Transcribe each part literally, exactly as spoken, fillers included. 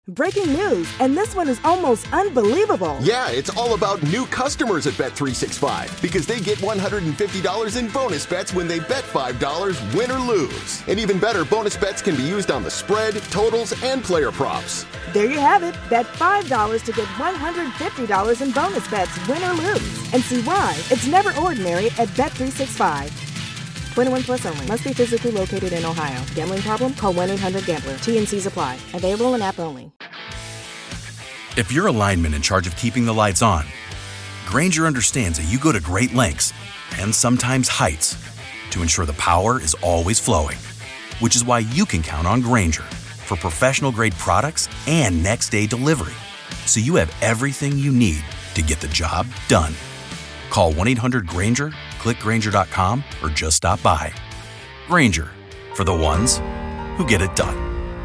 Breaking news, and this one is almost unbelievable. Yeah, it's all about new customers at Bet three sixty-five because they get one hundred fifty dollars in bonus bets when they bet five dollars, win or lose. And even better, bonus bets can be used on the spread, totals, and player props. There you have it. Bet five dollars to get one hundred fifty dollars in bonus bets, win or lose. And see why it's never ordinary at Bet three sixty-five. twenty-one plus only. Must be physically located in Ohio. Gambling problem? Call one eight hundred gambler. T N Cs apply. Available in app only. If you're a lineman in charge of keeping the lights on, Grainger understands that you go to great lengths and sometimes heights to ensure the power is always flowing, which is why you can count on Grainger for professional-grade products and next-day delivery, so you have everything you need to get the job done. Call one eight hundred Grainger, click Grainger dot com, or just stop by. Grainger, for the ones who get it done.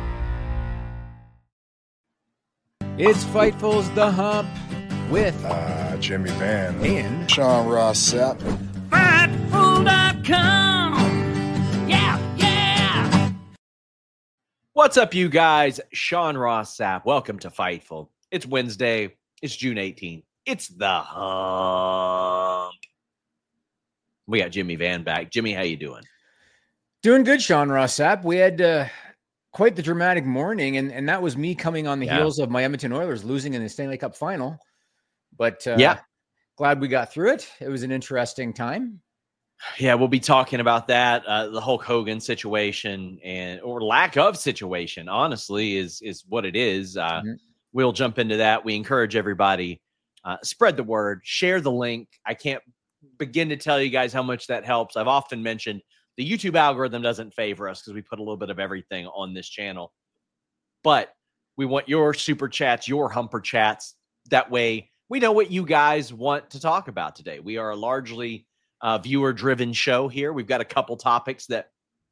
It's Fightful's The Hump with uh, Jimmy Van and Sean Ross Sapp. Fightful dot com. Yeah, yeah. What's up, you guys? Sean Ross Sapp. Welcome to Fightful. It's Wednesday. It's June eighteenth. It's The Hump. We got Jimmy Van back. Jimmy, how you doing? Doing good, Sean Ross Sapp. We had uh, quite the dramatic morning, and, and that was me coming on the yeah. heels of my Edmonton Oilers losing in the Stanley Cup final. But uh, yeah, glad we got through it. It was an interesting time. Yeah, we'll be talking about that, uh, the Hulk Hogan situation and or lack of situation, honestly, is is what it is. Uh, mm-hmm. We'll jump into that. We encourage everybody, uh, spread the word, share the link. I can't begin to tell you guys how much that helps. I've often mentioned the YouTube algorithm doesn't favor us because we put a little bit of everything on this channel. But we want your super chats, your humper chats. That way we know what you guys want to talk about today. We are a largely uh, viewer-driven show here. We've got a couple topics that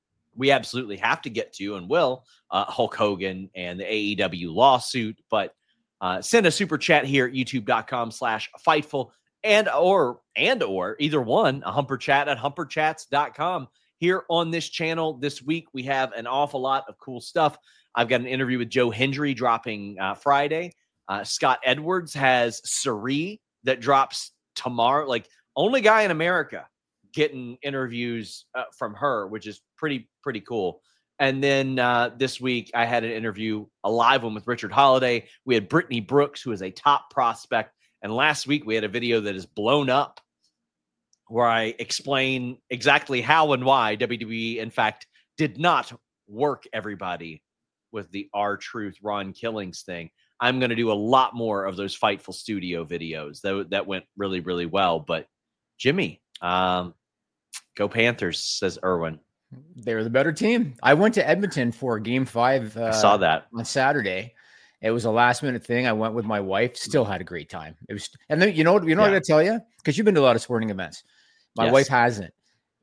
we absolutely have to get to and will. Uh, Hulk Hogan and the A E W lawsuit. But uh, send a super chat here at youtube.com slash Fightful and or, and or either one, a humper chat at humper chats dot com. Here on this channel this week, we have an awful lot of cool stuff. I've got an interview with Joe Hendry dropping uh, Friday. Uh, Scott Edwards has Sari that drops tomorrow. Like, only guy in America getting interviews uh, from her, which is pretty, pretty cool. And then uh, this week, I had an interview, a live one with Richard Holiday. We had Brittany Brooks, who is a top prospect. And last week, we had a video that is blown up where I explain exactly how and why W W E, in fact, did not work everybody with the R-Truth Ron Killings thing. I'm going to do a lot more of those Fightful Studio videos. That, that went really, really well. But, Jimmy, um, go Panthers, says Irwin. They're the better team. I went to Edmonton for game five. Uh, I saw that. On Saturday. It was a last-minute thing. I went with my wife. Still had a great time. It was, and then, you know what? You know yeah. what I tell you? Because you've been to a lot of sporting events. My yes. wife hasn't.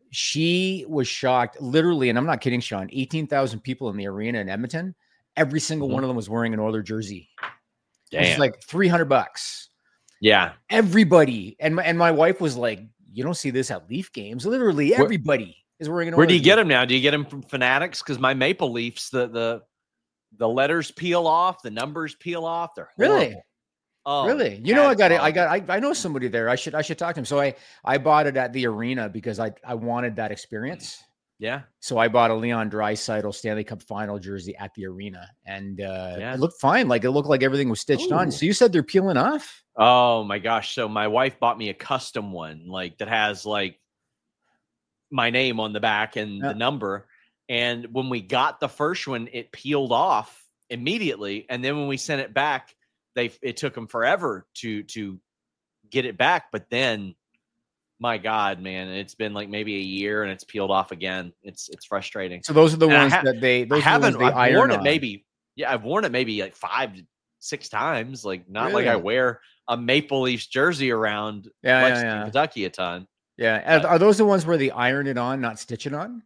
She was shocked, literally, and I'm not kidding, Sean, eighteen thousand people in the arena in Edmonton. Every single mm-hmm. one of them was wearing an Oilers jersey. Damn. It was like three hundred bucks. Yeah. Everybody. And my, and my wife was like, you don't see this at Leaf games. Literally everybody where, is wearing an Oilers Where do you jersey. get them now? Do you get them from Fanatics? Because my Maple Leafs, the, the, the letters peel off, the numbers peel off. They're horrible. Really? Oh, really? You know, I got it. I got, I, I know somebody there. I should, I should talk to him. So I, I bought it at the arena because I, I wanted that experience. Yeah. So I bought a Leon Draisaitl Stanley Cup final jersey at the arena, and uh, yeah. it looked fine. Like, it looked like everything was stitched Ooh. on. So you said they're peeling off? Oh my gosh. So my wife bought me a custom one, like that has like my name on the back and yeah. the number. And when we got the first one, it peeled off immediately. And then when we sent it back, They it took them forever to to get it back, but then, my God, man, it's been like maybe a year and it's peeled off again. It's it's frustrating. So those are the and ones ha- that they. Those I haven't. Are the ones they I've worn on. it maybe. Yeah, I've worn it maybe like five, six times. Like not really? like I wear a Maple Leafs jersey around yeah, Lexington, yeah, yeah. Kentucky a ton. Yeah, are, are those the ones where they iron it on, not stitch it on?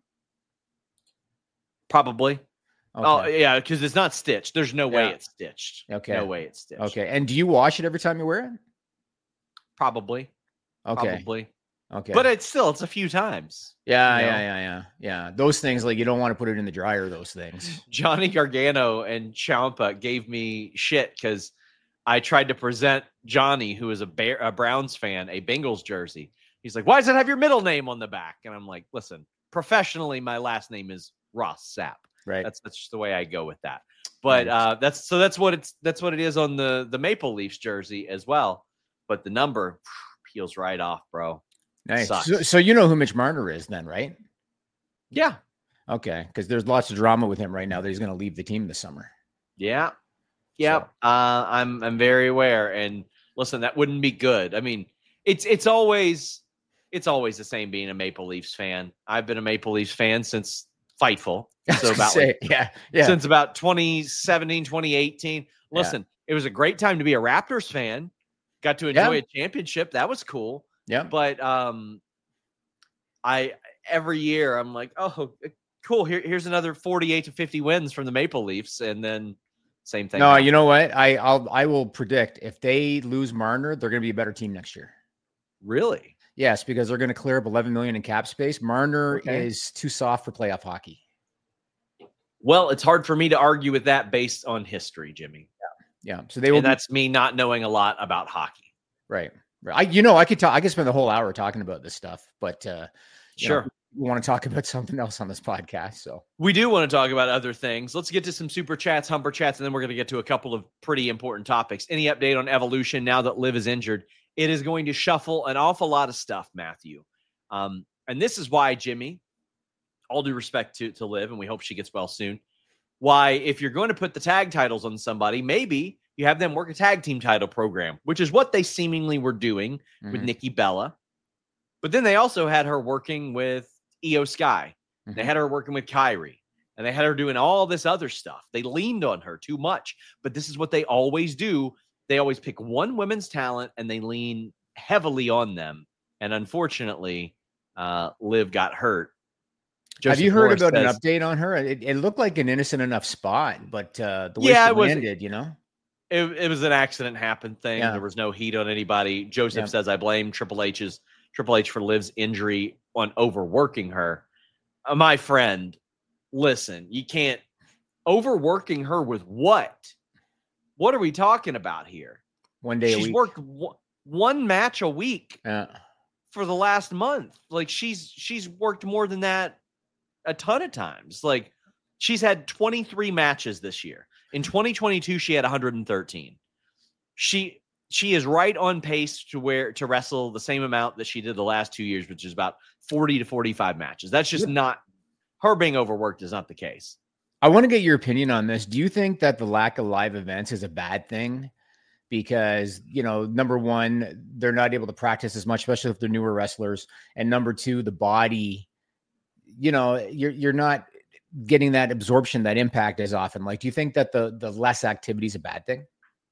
Probably. Okay. Oh, yeah, because it's not stitched. There's no way yeah. it's stitched. Okay. No way it's stitched. Okay. And do you wash it every time you wear it? Probably. Okay. Probably. Okay. But it's still, it's a few times. Yeah, you know? yeah, yeah, yeah. Yeah. Those things, like, you don't want to put it in the dryer, those things. Johnny Gargano and Ciampa gave me shit because I tried to present Johnny, who is a, Bear, a Browns fan, a Bengals jersey. He's like, why does it have your middle name on the back? And I'm like, listen, professionally, my last name is Ross Sapp. Right. That's that's just the way I go with that. But uh, that's so that's what it's that's what it is on the the Maple Leafs jersey as well. But the number phew, peels right off, bro. Nice. So, so you know who Mitch Marner is then, right? Yeah. Okay. Because there's lots of drama with him right now that he's going to leave the team this summer. Yeah. Yeah. So. Uh, I'm I'm very aware. And listen, that wouldn't be good. I mean, it's it's always it's always the same being a Maple Leafs fan. I've been a Maple Leafs fan since Fightful. So about say, like, yeah, yeah. Since about twenty seventeen, twenty eighteen. Listen, yeah. It was a great time to be a Raptors fan. Got to enjoy yeah. a championship. That was cool. Yeah. But um, I every year I'm like, oh, cool. Here, here's another forty-eight to fifty wins from the Maple Leafs, and then same thing. No, happens. You know what? I I'll I will predict if they lose Marner, they're going to be a better team next year. Really? Yes, because they're going to clear up eleven million in cap space. Marner okay. is too soft for playoff hockey. Well, it's hard for me to argue with that based on history, Jimmy. Yeah, yeah. So they will. And that's be- me not knowing a lot about hockey. Right. I, you know, I could talk. I could spend the whole hour talking about this stuff, but uh, sure, know, we want to talk about something else on this podcast. So we do want to talk about other things. Let's get to some super chats, humper chats, and then we're going to get to a couple of pretty important topics. Any update on Evolution now that Liv is injured? It is going to shuffle an awful lot of stuff, Matthew. Um, and this is why, Jimmy, all due respect to to Liv, and we hope she gets well soon. Why, if you're going to put the tag titles on somebody, maybe you have them work a tag team title program, which is what they seemingly were doing mm-hmm. with Nikki Bella. But then they also had her working with Io Sky. Mm-hmm. They had her working with Kyrie. And they had her doing all this other stuff. They leaned on her too much. But this is what they always do. They always pick one women's talent and they lean heavily on them. And unfortunately, uh, Liv got hurt. Joseph Have you heard Morris about says, an update on her? It, it looked like an innocent enough spot, but uh, the way yeah, she it was, landed, you know? It, it was an accident happened thing. Yeah. There was no heat on anybody. Joseph yeah. says, I blame Triple H's Triple H for Liv's injury on overworking her. Uh, my friend, listen, you can't overworking her with what? What are we talking about here? One day she's a week. worked w- one match a week yeah. for the last month. Like she's she's worked more than that a ton of times. Like she's had twenty-three matches this year. In twenty twenty-two, she had one hundred thirteen. She she is right on pace to where to wrestle the same amount that she did the last two years, which is about forty to forty-five matches. That's just yeah. not her being overworked is not the case. I want to get your opinion on this. Do you think that the lack of live events is a bad thing? Because, you know, number one, they're not able to practice as much, especially if they're newer wrestlers. And number two, the body, you know, you're you're not getting that absorption, that impact as often. Like, do you think that the the less activity is a bad thing?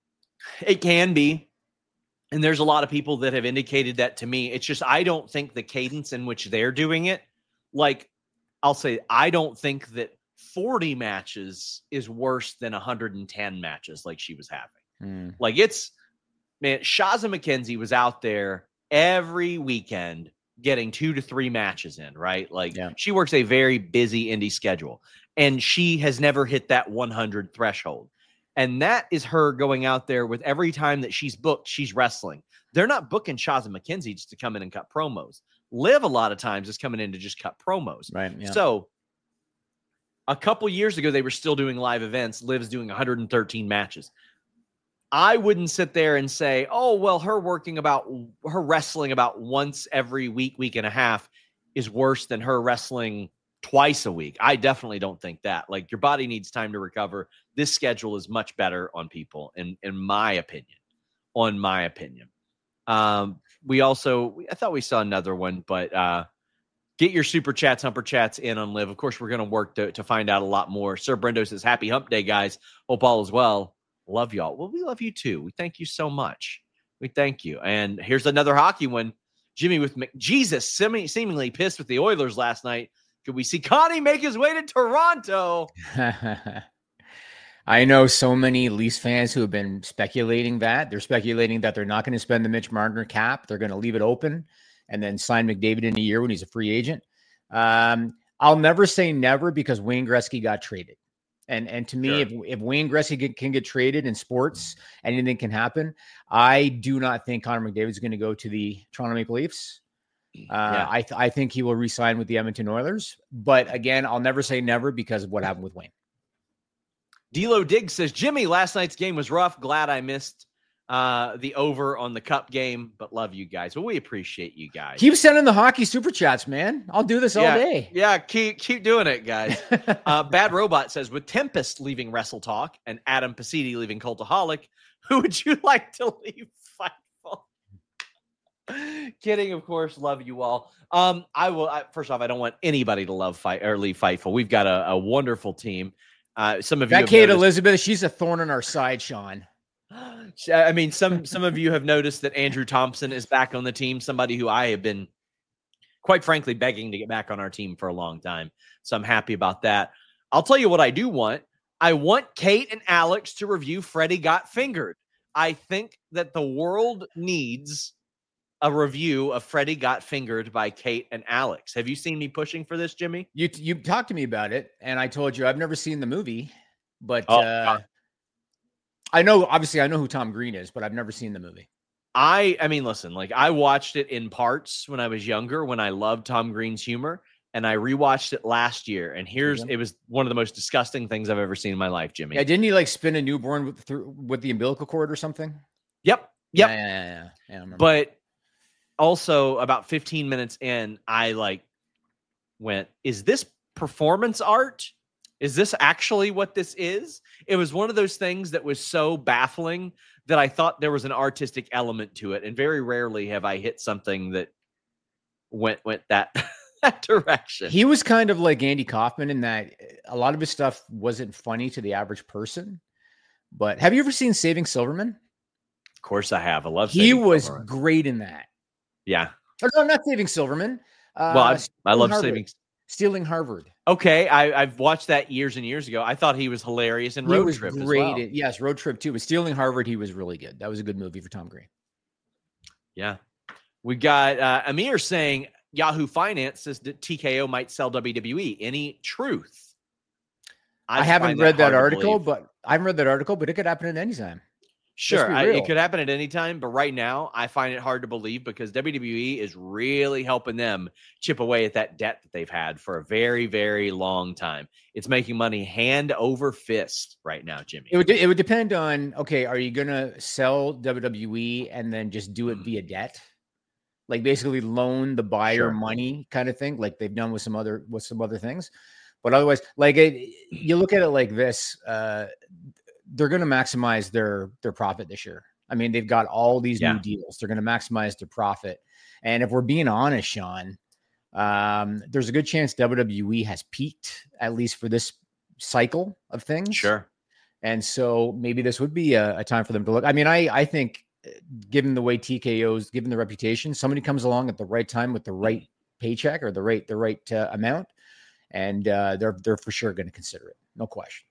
It can be. And there's a lot of people that have indicated that to me. It's just, I don't think the cadence in which they're doing it, like, I'll say, I don't think that forty matches is worse than one hundred ten matches like she was having. Mm. Like it's, man, Shaza McKenzie was out there every weekend getting two to three matches in, right? Like yeah. she works a very busy indie schedule and she has never hit that one hundred threshold. And that is her going out there with every time that she's booked, she's wrestling. They're not booking Shaza McKenzie just to come in and cut promos. Liv a lot of times is coming in to just cut promos. Right. Yeah. So a couple years ago, they were still doing live events. Liv's doing one hundred thirteen matches. I wouldn't sit there and say, oh, well, her working about her wrestling about once every week, week and a half is worse than her wrestling twice a week. I definitely don't think that. Like your body needs time to recover. This schedule is much better on people, in, in my opinion, on my opinion. Um, we also, I thought we saw another one, but uh, get your super chats, humper chats in on Liv. Of course, we're going to work to to find out a lot more. Sir Brendo says, happy hump day, guys. Hope all is well. Love y'all. Well, we love you too. We thank you so much. We thank you. And here's another hockey one. Jimmy with McJesus seeming, seemingly pissed with the Oilers last night. Could we see Connie make his way to Toronto? I know so many Leafs fans who have been speculating that. They're speculating that they're not going to spend the Mitch Marner cap. They're going to leave it open. and then sign McDavid in a year when he's a free agent. Um, I'll never say never because Wayne Gretzky got traded. And and to me, sure. if, if Wayne Gretzky can, can get traded in sports, anything can happen. I do not think Connor McDavid is going to go to the Toronto Maple Leafs. Uh, yeah. I th- I think he will re-sign with the Edmonton Oilers. But again, I'll never say never because of what happened with Wayne. D'Lo Diggs says, Jimmy, last night's game was rough. Glad I missed uh, the over on the cup game, but love you guys. Well, we appreciate you guys. Keep sending the hockey super chats, man. I'll do this yeah, all day. Yeah, keep keep doing it, guys. uh, Bad Robot says, with Tempest leaving Wrestle Talk and Adam Pasidi leaving Cultaholic, who would you like to leave Fightful? Kidding, of course. Love you all. Um, I will. I, first off, I don't want anybody to love fight or leave Fightful. We've got a, a wonderful team. Uh, some of that you, Kate noticed, Elizabeth, she's a thorn in our side, Sean. I mean, some some of you have noticed that Andrew Thompson is back on the team. Somebody who I have been, quite frankly, begging to get back on our team for a long time. So I'm happy about that. I'll tell you what I do want. I want Kate and Alex to review Freddie Got Fingered. I think that the world needs a review of Freddie Got Fingered by Kate and Alex. Have you seen me pushing for this, Jimmy? You you talked to me about it, and I told you I've never seen the movie, but oh, uh, I know, obviously, I know who Tom Green is, but I've never seen the movie. I I mean, listen, like I watched it in parts when I was younger, when I loved Tom Green's humor, and I rewatched it last year. And here's mm-hmm. it was one of the most disgusting things I've ever seen in my life, Jimmy. Yeah, didn't he like spin a newborn with through with the umbilical cord or something? Yep, yep. Yeah, yeah, yeah. yeah. yeah I remember. But also, about fifteen minutes in, I like went, "Is this performance art? Is this actually what this is?" It was one of those things that was so baffling that I thought there was an artistic element to it. And very rarely have I hit something that went went that, that direction. He was kind of like Andy Kaufman in that a lot of his stuff wasn't funny to the average person. But have you ever seen Saving Silverman? Of course I have. I love He Saving was Silverman. Great in that. Yeah. Or no, not Saving Silverman. Uh, well, I, I love Harvard. Saving Stealing Harvard. Okay, I, I've watched that years and years ago. I thought he was hilarious in Road Trip as well. At, yes, Road Trip too. But Stealing Harvard, he was really good. That was a good movie for Tom Green. Yeah. We got uh, Amir saying Yahoo Finance says that T K O might sell W W E. Any truth? I, I haven't read that, that article, but I haven't read that article, but it could happen at any time. Sure, I, it could happen at any time, but right now I find it hard to believe because W W E is really helping them chip away at that debt that they've had for a very, very long time. It's making money hand over fist right now, Jimmy. It would it would depend on, okay, are you going to sell W W E and then just do it via debt? Like basically loan the buyer sure. money kind of thing, like they've done with some other with some other things. But otherwise, like it, you look at it like this, uh, they're going to maximize their their profit this year. I mean, they've got all these yeah. new deals. They're going to maximize their profit. And if we're being honest, Sean, um, there's a good chance W W E has peaked, at least for this cycle of things. Sure. And so maybe this would be a, a time for them to look. I mean, I I think given the way T K O's, given the reputation, somebody comes along at the right time with the right paycheck or the right the right uh, amount, and uh, they're they're for sure going to consider it. No question.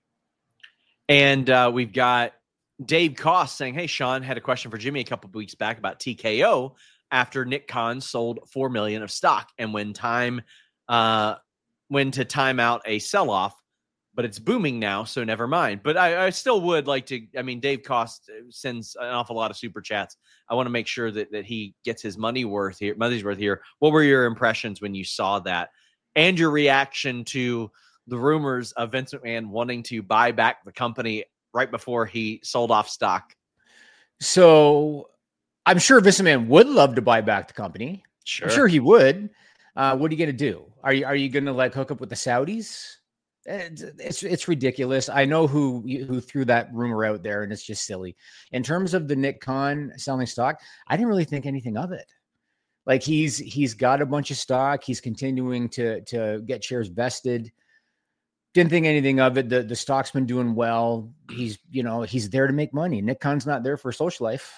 And uh, we've got Dave Koss saying, hey, Sean, had a question for Jimmy a couple of weeks back about T K O after Nick Khan sold four million dollars of stock and when time, uh, when to time out a sell-off, but it's booming now, so never mind. But I, I still would like to, I mean, Dave Koss sends an awful lot of super chats. I want to make sure that, that he gets his money worth here, money's worth here. What were your impressions when you saw that and your reaction to the rumors of Vince McMahon wanting to buy back the company right before he sold off stock? So I'm sure Vince McMahon would love to buy back the company. Sure. I'm sure he would. Uh, what are you going to do? Are you, are you going to like hook up with the Saudis? It's, it's, it's ridiculous. I know who, who threw that rumor out there and it's just silly. In terms of the Nick Khan selling stock, I didn't really think anything of it. Like he's, he's got a bunch of stock. He's continuing to, to get shares vested. Didn't think anything of it. The the stock's been doing well. He's, you know, he's there to make money. Nick Khan's not there for social life.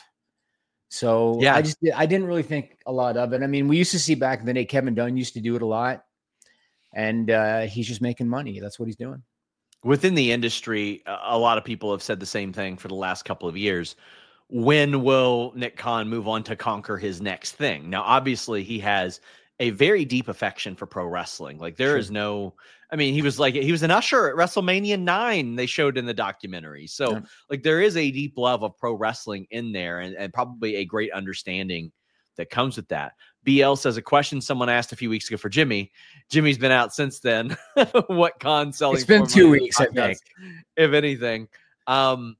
So yeah, I just, I didn't really think a lot of it. I mean, we used to see back in the day, Kevin Dunn used to do it a lot and uh, he's just making money. That's what he's doing. Within the industry, a lot of people have said the same thing for the last couple of years. when will Nick Khan move on to conquer his next thing? Now, obviously, he has a very deep affection for pro wrestling. Like there sure. is no, I mean, he was like, he was an usher at WrestleMania nine, they showed in the documentary. So yeah. like there is a deep love of pro wrestling in there, and, and probably a great understanding that comes with that. B L says a question someone asked a few weeks ago for Jimmy. Jimmy's been out since then. What Khan's selling? It's been two weeks, I think. If anything. Um,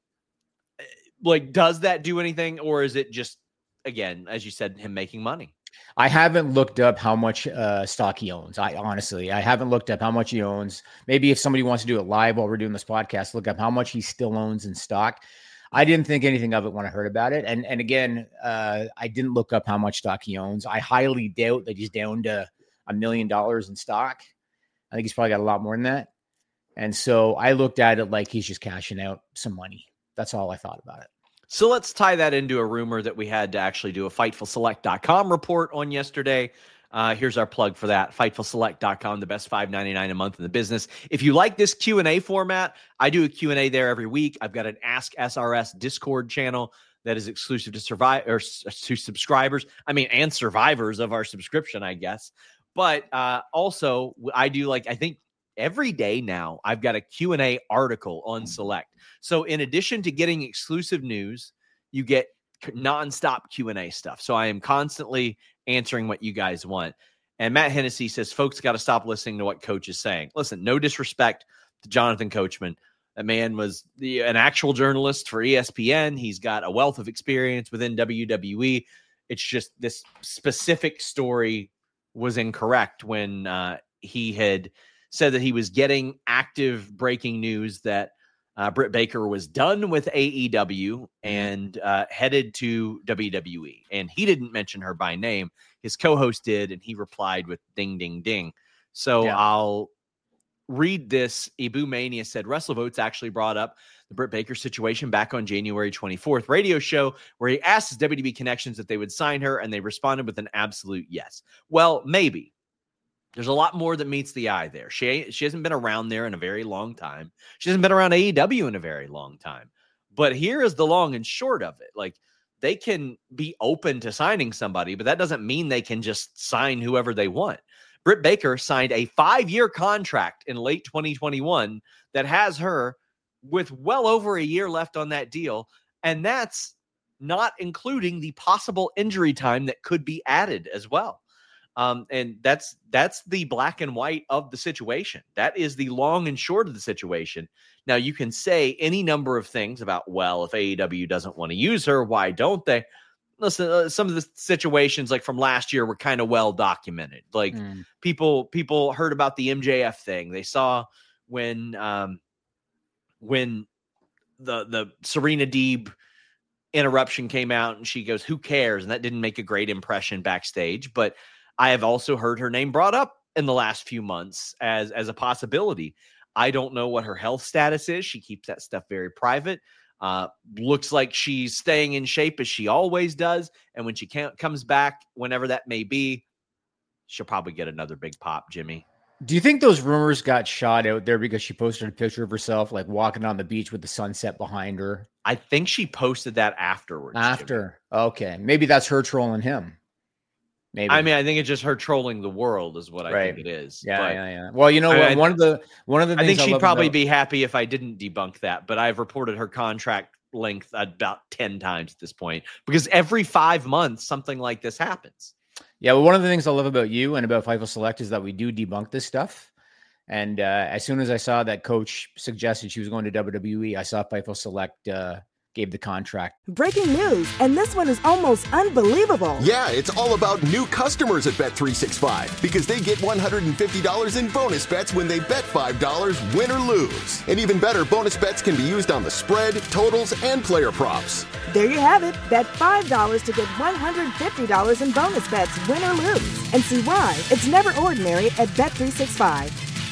like, does that do anything, or is it just, again, as you said, him making money? I haven't looked up how much uh, stock he owns. I honestly, I haven't looked up how much he owns. Maybe if somebody wants to do it live while we're doing this podcast, look up how much he still owns in stock. I didn't think anything of it when I heard about it. And and again, uh, I didn't look up how much stock he owns. I highly doubt that he's down to a million dollars in stock. I think he's probably got a lot more than that. And so I looked at it like he's just cashing out some money. That's all I thought about it. So let's tie that into a rumor that we had to actually do a Fightful Select dot com report on yesterday. Uh, here's our plug for that. Fightful Select dot com, the best five ninety-nine a month in the business. If you like this Q and A format, I do a Q and A there every week. I've got an Ask S R S Discord channel that is exclusive to survive or to subscribers. I mean, and survivors of our subscription, I guess. But uh, also, I do like, I think, every day now, I've got a Q and A article on Select. So in addition to getting exclusive news, you get nonstop Q and A stuff. So I am constantly answering what you guys want. And Matt Hennessy says, folks got to stop listening to what Coach is saying. Listen, no disrespect to Jonathan Coachman. That man was the, an actual journalist for E S P N. He's got a wealth of experience within W W E. It's just this specific story was incorrect when uh, he had said that he was getting active breaking news that uh, Britt Baker was done with A E W and uh, headed to W W E. And he didn't mention her by name. His co-host did, and he replied with ding, ding, ding. So yeah. I'll read this. Ibu Mania said, WrestleVotes actually brought up the Britt Baker situation back on January twenty-fourth radio show, where he asked his W W E connections if they would sign her, and they responded with an absolute yes. Well, maybe. There's a lot more that meets the eye there. She, she hasn't been around there in a very long time. She hasn't been around A E W in a very long time. But here is the long and short of it. Like, they can be open to signing somebody, but that doesn't mean they can just sign whoever they want. Britt Baker signed a five-year contract in late twenty twenty-one that has her with well over a year left on that deal. And that's not including the possible injury time that could be added as well. Um, and that's that's the black and white of the situation. That is the long and short of the situation. Now, you can say any number of things about, well, if A E W doesn't want to use her, why don't they? Listen, uh, some of the situations like from last year were kind of well documented. Like mm. people people heard about the M J F thing. They saw when um, when the the Serena Deeb interruption came out and she goes, who cares? And that didn't make a great impression backstage. But I have also heard her name brought up in the last few months as, as a possibility. I don't know what her health status is. She keeps that stuff very private. Uh, looks like she's staying in shape as she always does. And when she can't, comes back, whenever that may be, she'll probably get another big pop, Jimmy. Do you think those rumors got shot out there because she posted a picture of herself, like walking on the beach with the sunset behind her? I think she posted that afterwards. After. Jimmy. Okay. Maybe that's her trolling him. Maybe. I mean, I think it's just her trolling the world is what I right. think it is. Yeah, but, yeah, yeah. Well, you know what? I mean, one of the one of the things I think she'd I probably about, be happy if I didn't debunk that, but I've reported her contract length about ten times at this point because every five months something like this happens. Yeah, well, one of the things I love about you and about Fightful Select is that we do debunk this stuff. And uh, as soon as I saw that Coach suggested she was going to W W E, I saw Fightful Select uh, gave the contract. Breaking news, and this one is almost unbelievable. Yeah, it's all about new customers at Bet three sixty-five because they get one hundred fifty dollars in bonus bets when they bet five dollars, win or lose. And even better, bonus bets can be used on the spread, totals, and player props. There you have it. Bet five dollars to get one hundred fifty dollars in bonus bets, win or lose. And see why it's never ordinary at Bet three sixty-five.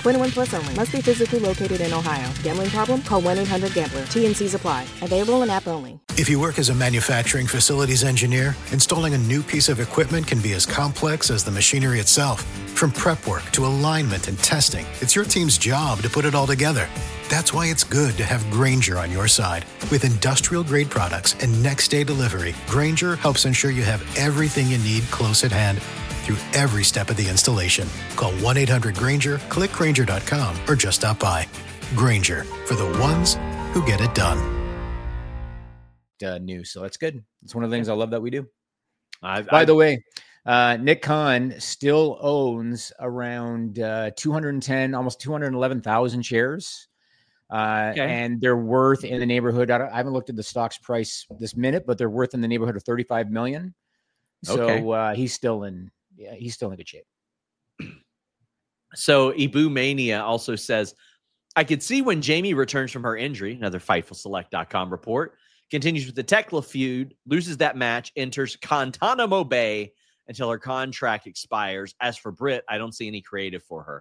twenty-one plus only. Must be physically located in Ohio. Gambling problem? Call one eight hundred gambler. T N Cs apply. Available in app only. If you work as a manufacturing facilities engineer, installing a new piece of equipment can be as complex as the machinery itself. From prep work to alignment and testing, it's your team's job to put it all together. That's why it's good to have Grainger on your side. With industrial-grade products and next-day delivery, Grainger helps ensure you have everything you need close at hand through every step of the installation. Call one eight hundred Grainger, click Grainger dot com, or just stop by. Grainger, for the ones who get it done. Uh, new, so that's good. It's one of the things I love that we do. I've, By I've, the way, uh, Nick Khan still owns around uh, two hundred ten, almost two hundred eleven thousand shares. Uh, okay. And they're worth in the neighborhood. I, don't, I haven't looked at the stock's price this minute, but they're worth in the neighborhood of thirty-five million. So Okay. uh, he's still in, yeah, he's still in good shape. So Ibu Mania also says, I could see when Jamie returns from her injury, another Fightful Select dot com report, continues with the Tekla feud, loses that match, enters Guantanamo Bay until her contract expires. As for Britt, I don't see any creative for her.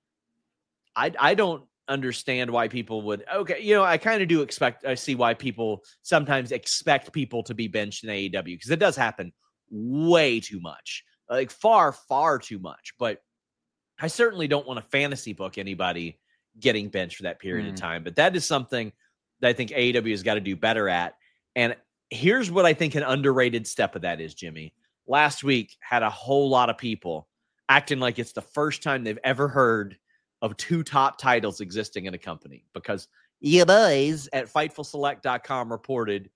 I, I don't understand why people would, okay, you know, I kind of do expect, I see why people sometimes expect people to be benched in A E W, because it does happen way too much, like far, far too much. But I certainly don't want to fantasy book anybody getting benched for that period mm. of time. But that is something that I think A E W has got to do better at. And here's what I think an underrated step of that is, Jimmy. Last week had a whole lot of people acting like it's the first time they've ever heard of two top titles existing in a company, because you boys at Fightful Select dot com reported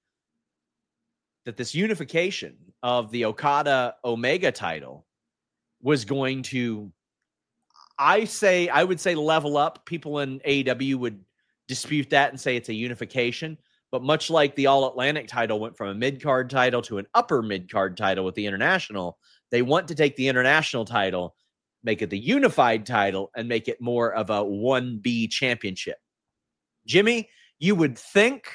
that this unification of the Okada Omega title was going to, I say, I would say level up. People in A E W would dispute that and say it's a unification. But much like the All Atlantic title went from a mid-card title to an upper mid-card title with the International, they want to take the International title, make it the unified title, and make it more of a one B championship. Jimmy, you would think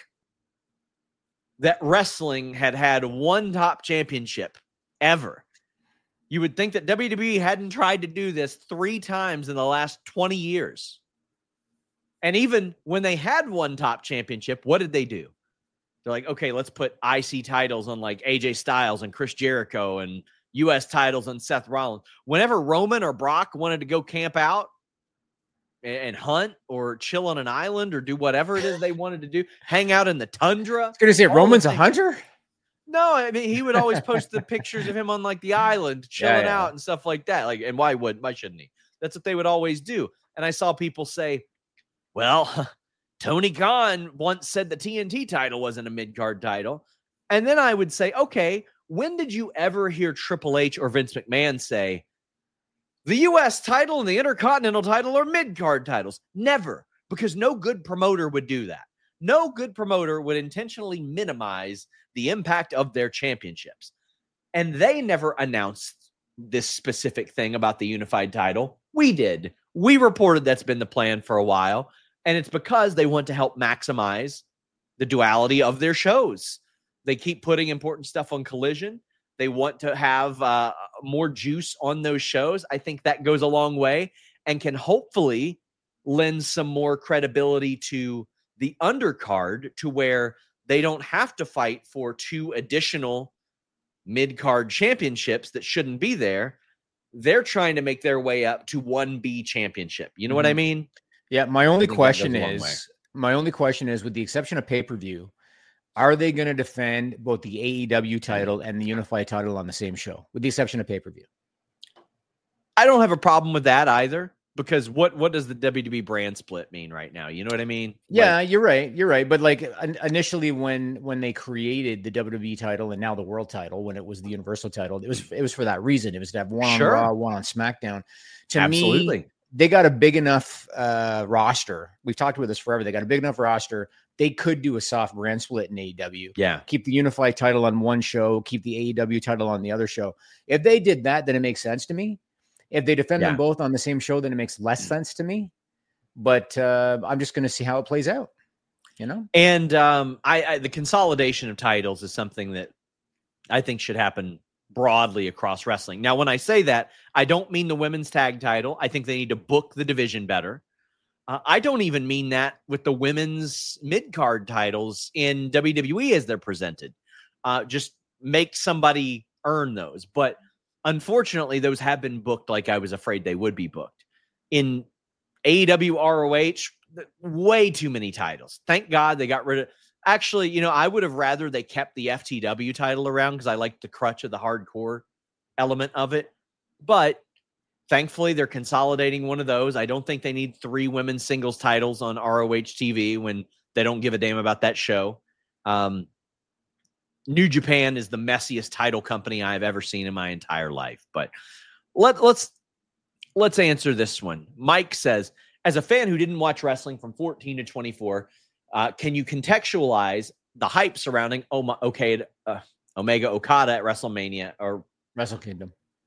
that wrestling had had one top championship ever. You would think that W W E hadn't tried to do this three times in the last twenty years. And even when they had one top championship, what did they do? They're like, okay, let's put I C titles on like A J Styles and Chris Jericho, and U S titles on Seth Rollins. Whenever Roman or Brock wanted to go camp out and, and hunt or chill on an island or do whatever it is they wanted to do, hang out in the tundra. I was going to say, Roman's a hunter? No, I mean, he would always post the pictures of him on like the island, chilling yeah, yeah. out and stuff like that. Like, and why would, why shouldn't he? That's what they would always do. And I saw people say, well, Tony Khan once said the T N T title wasn't a mid-card title. And then I would say, okay, when did you ever hear Triple H or Vince McMahon say the U S title and the Intercontinental title are mid-card titles? Never, because no good promoter would do that. No good promoter would intentionally minimize the impact of their championships. And they never announced this specific thing about the unified title. We did. We reported that's been the plan for a while. And it's because they want to help maximize the duality of their shows. They keep putting important stuff on Collision. They want to have uh, more juice on those shows. I think that goes a long way and can hopefully lend some more credibility to the undercard, to where they don't have to fight for two additional mid-card championships that shouldn't be there. They're trying to make their way up to one B championship. You know mm-hmm. what I mean? Yeah, my only question is, my only question is, with the exception of pay-per-view, are they going to defend both the A E W title and the unified title on the same show, with the exception of pay-per-view? I don't have a problem with that either, because what, what does the W W E brand split mean right now? You know what I mean? Yeah, like, you're right. You're right. But like initially when, when they created the W W E title and now the world title, when it was the Universal title, it was, it was for that reason. It was to have one sure. on Raw, one on SmackDown. To Absolutely. me, they got a big enough uh, roster. We've talked about this forever. They got a big enough roster. They could do a soft brand split in A E W. Yeah. Keep the unified title on one show, keep the A E W title on the other show. If they did that, then it makes sense to me. If they defend yeah. them both on the same show, then it makes less sense to me. But uh, I'm just going to see how it plays out, you know? And um, I, I the consolidation of titles is something that I think should happen broadly across wrestling. Now, when I say that, I don't mean the women's tag title. I think they need to book the division better. Uh, I don't even mean that with the women's mid-card titles in W W E as they're presented. Uh, just make somebody earn those. But unfortunately, those have been booked like I was afraid they would be booked. In A E W R O H, way too many titles. Thank God they got rid of. Actually, you know, I would have rather they kept the F T W title around because I like the crutch of the hardcore element of it. But thankfully, they're consolidating one of those. I don't think they need three women's singles titles on R O H T V when they don't give a damn about that show. Um, New Japan is the messiest title company I've ever seen in my entire life. But let, let's let's answer this one. Mike says, as a fan who didn't watch wrestling from fourteen to twenty-four, uh, can you contextualize the hype surrounding Oma, okay, uh, Omega Okada at WrestleMania or Wrestle Kingdom?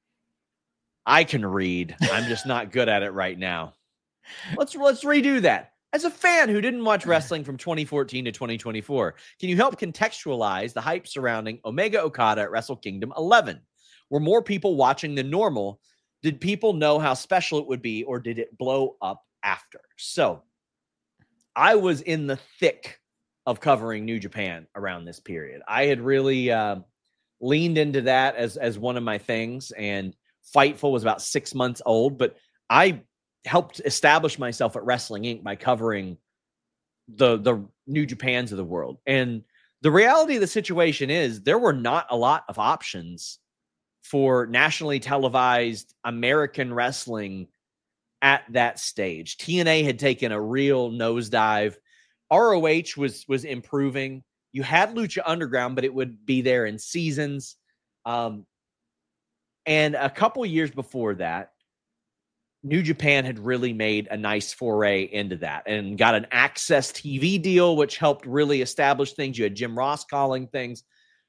I can read. I'm just not good at it right now. Let's let's redo that. As a fan who didn't watch wrestling from twenty fourteen to twenty twenty-four, can you help contextualize the hype surrounding Omega Okada at Wrestle Kingdom eleven? Were more people watching than normal? Did people know how special it would be, or did it blow up after? So I was in the thick of covering New Japan around this period. I had really uh, leaned into that as, as one of my things, and Fightful was about six months old, but I helped establish myself at Wrestling Incorporated by covering the, the New Japans of the world. And the reality of the situation is there were not a lot of options for nationally televised American wrestling at that stage. T N A had taken a real nosedive. R O H was, was improving. You had Lucha Underground, but it would be there in seasons. Um, and a couple years before that, New Japan had really made a nice foray into that and got an Access T V deal, which helped really establish things. You had Jim Ross calling things.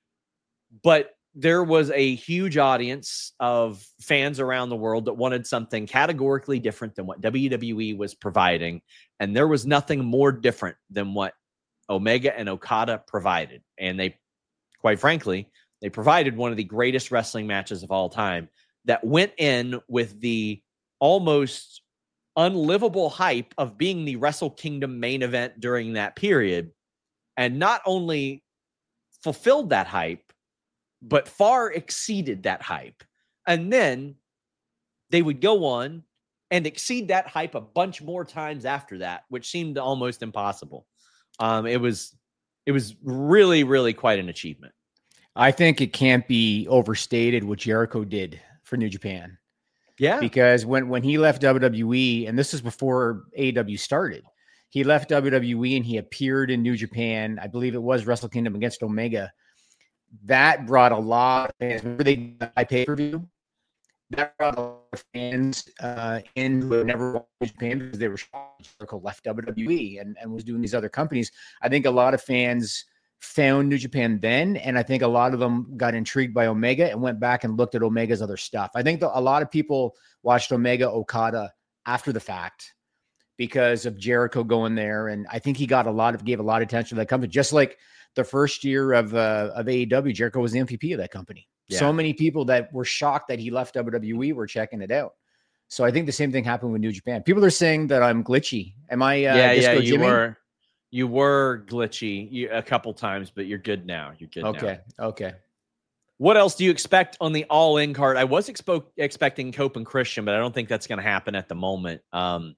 But there was a huge audience of fans around the world that wanted something categorically different than what W W E was providing. And there was nothing more different than what Omega and Okada provided. And they, quite frankly, they provided one of the greatest wrestling matches of all time that went in with the almost unlivable hype of being the Wrestle Kingdom main event during that period. And not only fulfilled that hype, but far exceeded that hype. And then they would go on and exceed that hype a bunch more times after that, which seemed almost impossible. Um, it was, it was really, really quite an achievement. I think it can't be overstated what Jericho did for New Japan. Yeah. Because when, when he left W W E, and this is before A E W started, he left W W E and he appeared in New Japan. I believe it was Wrestle Kingdom against Omega. That brought a lot of fans. Remember they did the pay-per-view? That brought a lot of fans uh, in who had never watched Japan because they were shocked Jericho left W W E and, and was doing these other companies. I think a lot of fans found New Japan then, and I think a lot of them got intrigued by Omega and went back and looked at Omega's other stuff. I think the, a lot of people watched Omega Okada after the fact because of Jericho going there, and I think he got a lot of gave a lot of attention to that company, just like the first year of uh, of A E W, Jericho was the M V P of that company. Yeah. So many people that were shocked that he left W W E were checking it out. So I think the same thing happened with New Japan. People are saying that I'm glitchy. Am I? Uh, yeah, Disco yeah, you Jimmy? were. You were glitchy you, a couple times, but you're good now. You're good okay, now. Okay. Okay. What else do you expect on the all-in card? I was expo- expecting Cope and Christian, but I don't think that's going to happen at the moment. Um,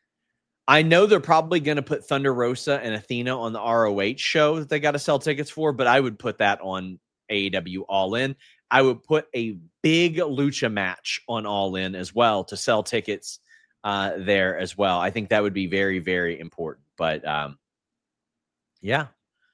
I know they're probably going to put Thunder Rosa and Athena on the R O H show that they got to sell tickets for, but I would put that on A E W All In. I would put a big Lucha match on All In as well to sell tickets uh, there as well. I think that would be very, very important. But um, yeah.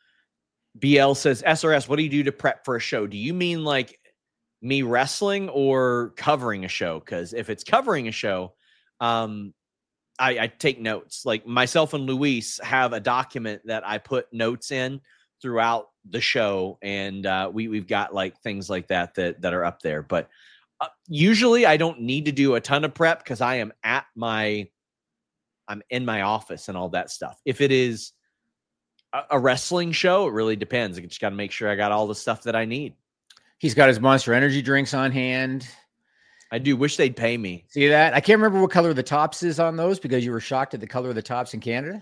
B L says, S R S, what do you do to prep for a show? Do you mean like me wrestling or covering a show? Because if it's covering a show, um, I, I take notes. Like myself and Luis have a document that I put notes in throughout the show, and uh, we we've got like things like that that that are up there. But uh, usually, I don't need to do a ton of prep because I am at my, I'm in my office and all that stuff. If it is a, a wrestling show, it really depends. I just got to make sure I got all the stuff that I need. He's got his Monster Energy drinks on hand. I do wish they'd pay me. See that? I can't remember what color the tops is on those because you were shocked at the color of the tops in Canada.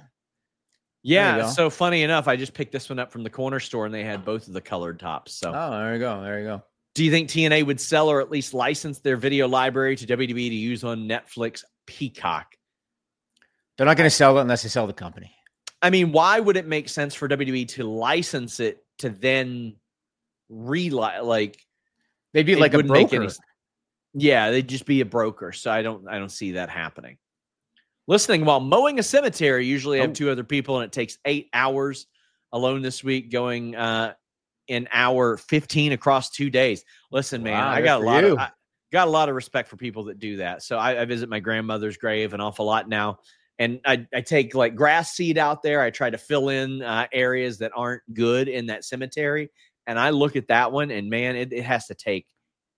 Yeah. So funny enough, I just picked this one up from the corner store and they had both of the colored tops. So oh, there you go. There you go. Do you think T N A would sell or at least license their video library to W W E to use on Netflix Peacock? They're not going to sell it unless they sell the company. I mean, why would it make sense for W W E to license it to then re like they'd be like a broker? Any, yeah, they'd just be a broker. So I don't, I don't see that happening. Listening while mowing a cemetery. Usually I have oh. two other people, and it takes eight hours alone this week. Going uh, an hour fifteen across two days. Listen, man, wow, I got a lot you. of I got a lot of respect for people that do that. So I, I visit my grandmother's grave an awful lot now. And I, I take like grass seed out there. I try to fill in uh, areas that aren't good in that cemetery. And I look at that one and man, it, it has to take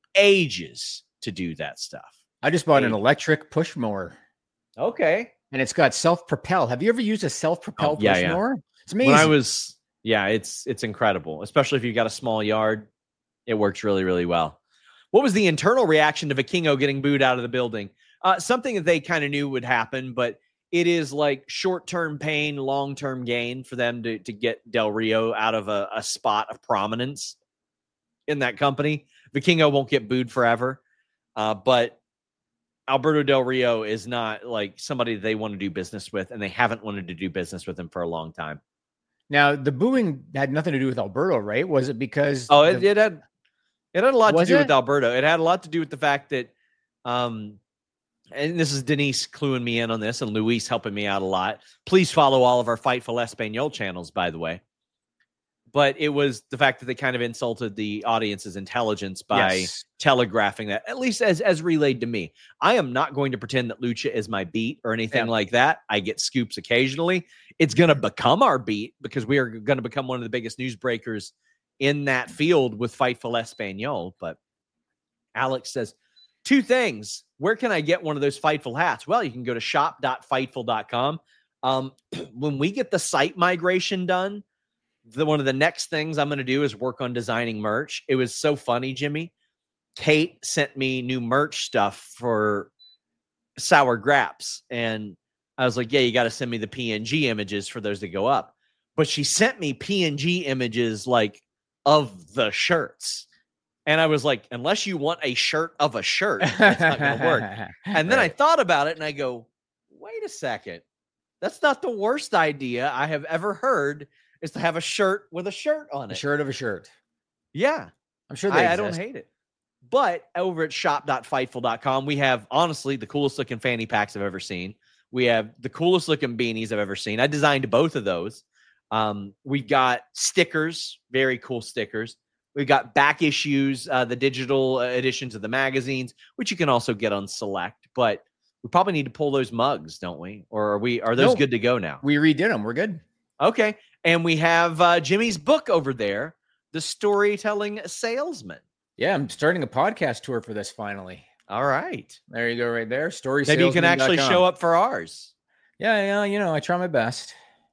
ages to do that stuff. I just bought ages. an electric push mower. Okay. And it's got self-propel. Have you ever used a self-propel oh, yeah, push yeah. mower? It's amazing. When I was, yeah, it's, it's incredible. Especially if you've got a small yard, it works really, really well. What was the internal reaction to Vikingo getting booed out of the building? Uh, something that they kind of knew would happen, but it is like short-term pain, long-term gain for them to, to get Del Rio out of a, a spot of prominence in that company. Vikingo won't get booed forever, uh, but Alberto Del Rio is not like somebody they want to do business with, and they haven't wanted to do business with him for a long time. Now, the booing had nothing to do with Alberto, right? Was it because... Oh, it, the, it had it had a lot to do it? with Alberto. It had a lot to do with the fact that... um. And this is Denise cluing me in on this and Luis helping me out a lot. Please follow all of our Fightful Espanol channels, by the way. But it was the fact that they kind of insulted the audience's intelligence by yes. telegraphing that, at least as, as relayed to me. I am not going to pretend that Lucha is my beat or anything yeah. like that. I get scoops occasionally. It's going to become our beat because we are going to become one of the biggest news breakers in that field with Fightful Espanol. But Alex says, two things. Where can I get one of those Fightful hats? Well, you can go to shop dot fightful dot com. Um, when we get the site migration done, the one of the next things I'm going to do is work on designing merch. It was so funny, Jimmy. Kate sent me new merch stuff for Sour Graps. And I was like, yeah, you got to send me the P N G images for those to go up. But she sent me P N G images like of the shirts. And I was like, unless you want a shirt of a shirt, that's not going to work. And then right. I thought about it and I go, wait a second. That's not the worst idea I have ever heard, is to have a shirt with a shirt on it. A shirt of a shirt. Yeah. I'm sure they I, I don't hate it. But over at shop dot fightful dot com, we have, honestly, the coolest looking fanny packs I've ever seen. We have the coolest looking beanies I've ever seen. I designed both of those. Um, we've got stickers, very cool stickers. We've got back issues, uh, the digital editions of the magazines, which you can also get on Select. But we probably need to pull those mugs, don't we? Or are we? Are those no, good to go now? We redid them. We're good. Okay. And we have uh, Jimmy's book over there, The Storytelling Salesman. Yeah, I'm starting a podcast tour for this finally. All right. There you go right there. Story Maybe you can actually show up for ours. Yeah, yeah. You know, I try my best.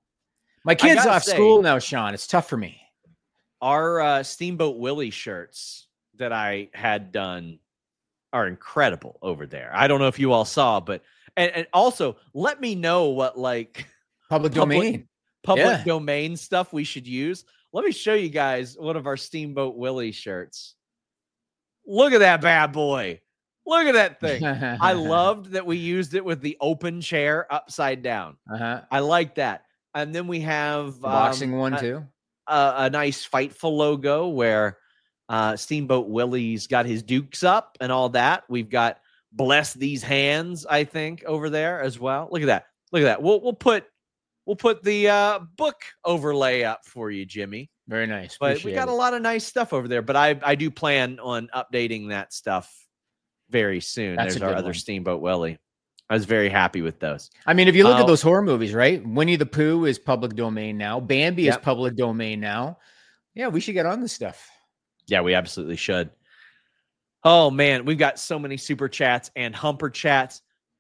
My kid's off say, school now, Sean. It's tough for me. Our uh, Steamboat Willie shirts that I had done are incredible over there. I don't know if you all saw, but and, and also let me know what like public domain, public yeah. domain stuff we should use. Let me show you guys one of our Steamboat Willie shirts. Look at that bad boy. Look at that thing. I loved that we used it with the open chair upside down. Uh-huh. I like that. And then we have the boxing um, one a, too. A, a nice Fightful logo where uh, Steamboat Willie's got his dukes up and all that. We've got Bless These Hands, I think, over there as well. Look at that. Look at that. We'll we'll put we'll put the uh, book overlay up for you, Jimmy. Very nice. But Appreciate we got it. a lot of nice stuff over there. But I I do plan on updating that stuff very soon. That's There's our other one. Steamboat Willie. I was very happy with those. I mean, if you look uh, at those horror movies, right? Winnie the Pooh is public domain now. Bambi yep. is public domain now. Yeah, we should get on this stuff. Yeah, we absolutely should. Oh, man, we've got so many super chats and humper chats.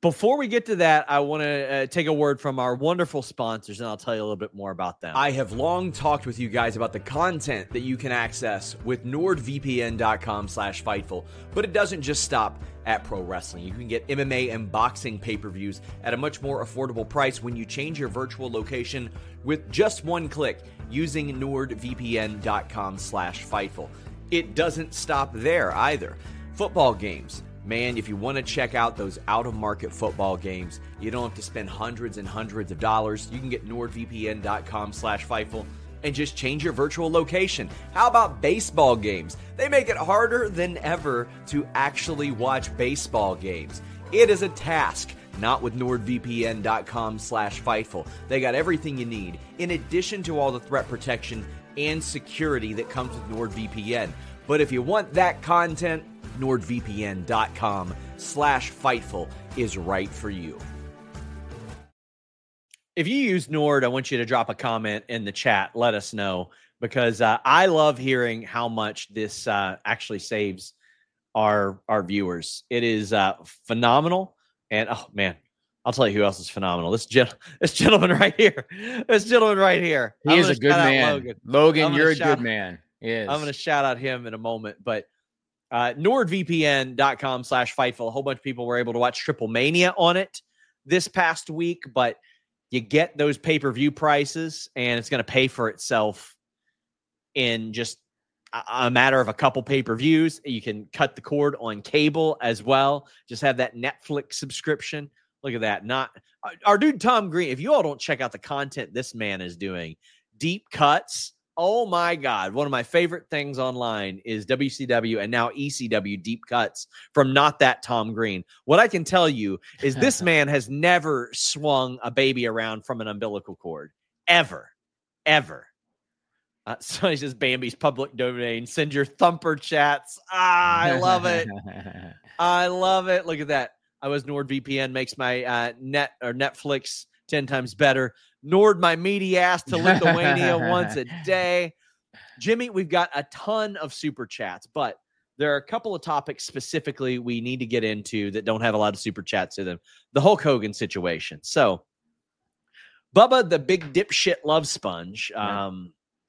Before we get to that, I want to uh, take a word from our wonderful sponsors, and I'll tell you a little bit more about them. I have long talked with you guys about the content that you can access with NordVPN.com slash Fightful, but it doesn't just stop at pro wrestling. You can get M M A and boxing pay-per-views at a much more affordable price when you change your virtual location with just one click using NordVPN.com slash Fightful. It doesn't stop there either. Football games. Man, if you want to check out those out-of-market football games, you don't have to spend hundreds and hundreds of dollars. You can get NordVPN.com slash Fightful and just change your virtual location. How about baseball games? They make it harder than ever to actually watch baseball games. It is a task, not with NordVPN.com slash Fightful. They got everything you need, in addition to all the threat protection and security that comes with NordVPN. But if you want that content, NordVPN.com slash Fightful is right for you. If you use Nord, I want you to drop a comment in the chat. Let us know, because uh, I love hearing how much this uh, actually saves our our viewers. It is uh, phenomenal. And, oh, man, I'll tell you who else is phenomenal. This, gen- this gentleman right here. This gentleman right here. He I'm is a good man. Logan, Logan you're a shout- good man. He is. I'm going to shout out him in a moment, but Uh, NordVPN.com slash Fightful. A whole bunch of people were able to watch Triple Mania on it this past week, but you get those pay-per-view prices, and it's going to pay for itself in just a, a matter of a couple pay-per-views. You can cut the cord on cable as well. Just have that Netflix subscription. Look at that. Not our dude Tom Green. If you all don't check out the content this man is doing, deep cuts. Oh my God. One of my favorite things online is W C W and now E C W deep cuts from Not That Tom Green. What I can tell you is this man has never swung a baby around from an umbilical cord. Ever. Ever. Uh, so he says Bambi's public domain. Send your thumper chats. Ah, I love it. I love it. Look at that. I was NordVPN makes my uh, net or Netflix ten times better. Nord my meaty ass to Lithuania once a day. Jimmy, we've got a ton of super chats, but there are a couple of topics specifically we need to get into that don't have a lot of super chats to them. The Hulk Hogan situation. So, Bubba, the big dipshit love sponge. Um,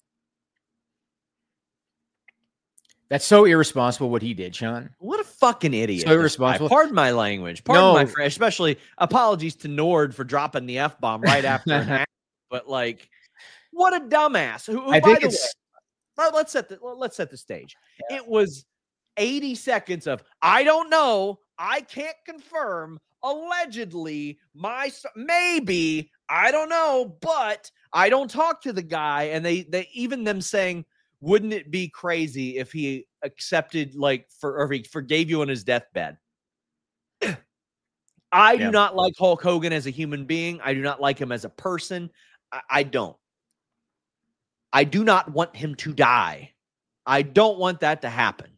That's so irresponsible what he did, Sean. What a fucking idiot. So irresponsible. Pardon my language. Pardon No. my French. Especially apologies to Nord for dropping the F-bomb right after an act. But, like, what a dumbass. Who, who, I by think the it's way, let- let's set the let's set the stage. Yeah. It was eighty seconds of I don't know, I can't confirm, allegedly, my maybe, I don't know, but I don't talk to the guy, and they they even them saying, wouldn't it be crazy if he accepted, like, for or if he forgave you on his deathbed? I Yeah. do not like Hulk Hogan as a human being. I do not like him as a person. I, I don't. I do not want him to die. I don't want that to happen.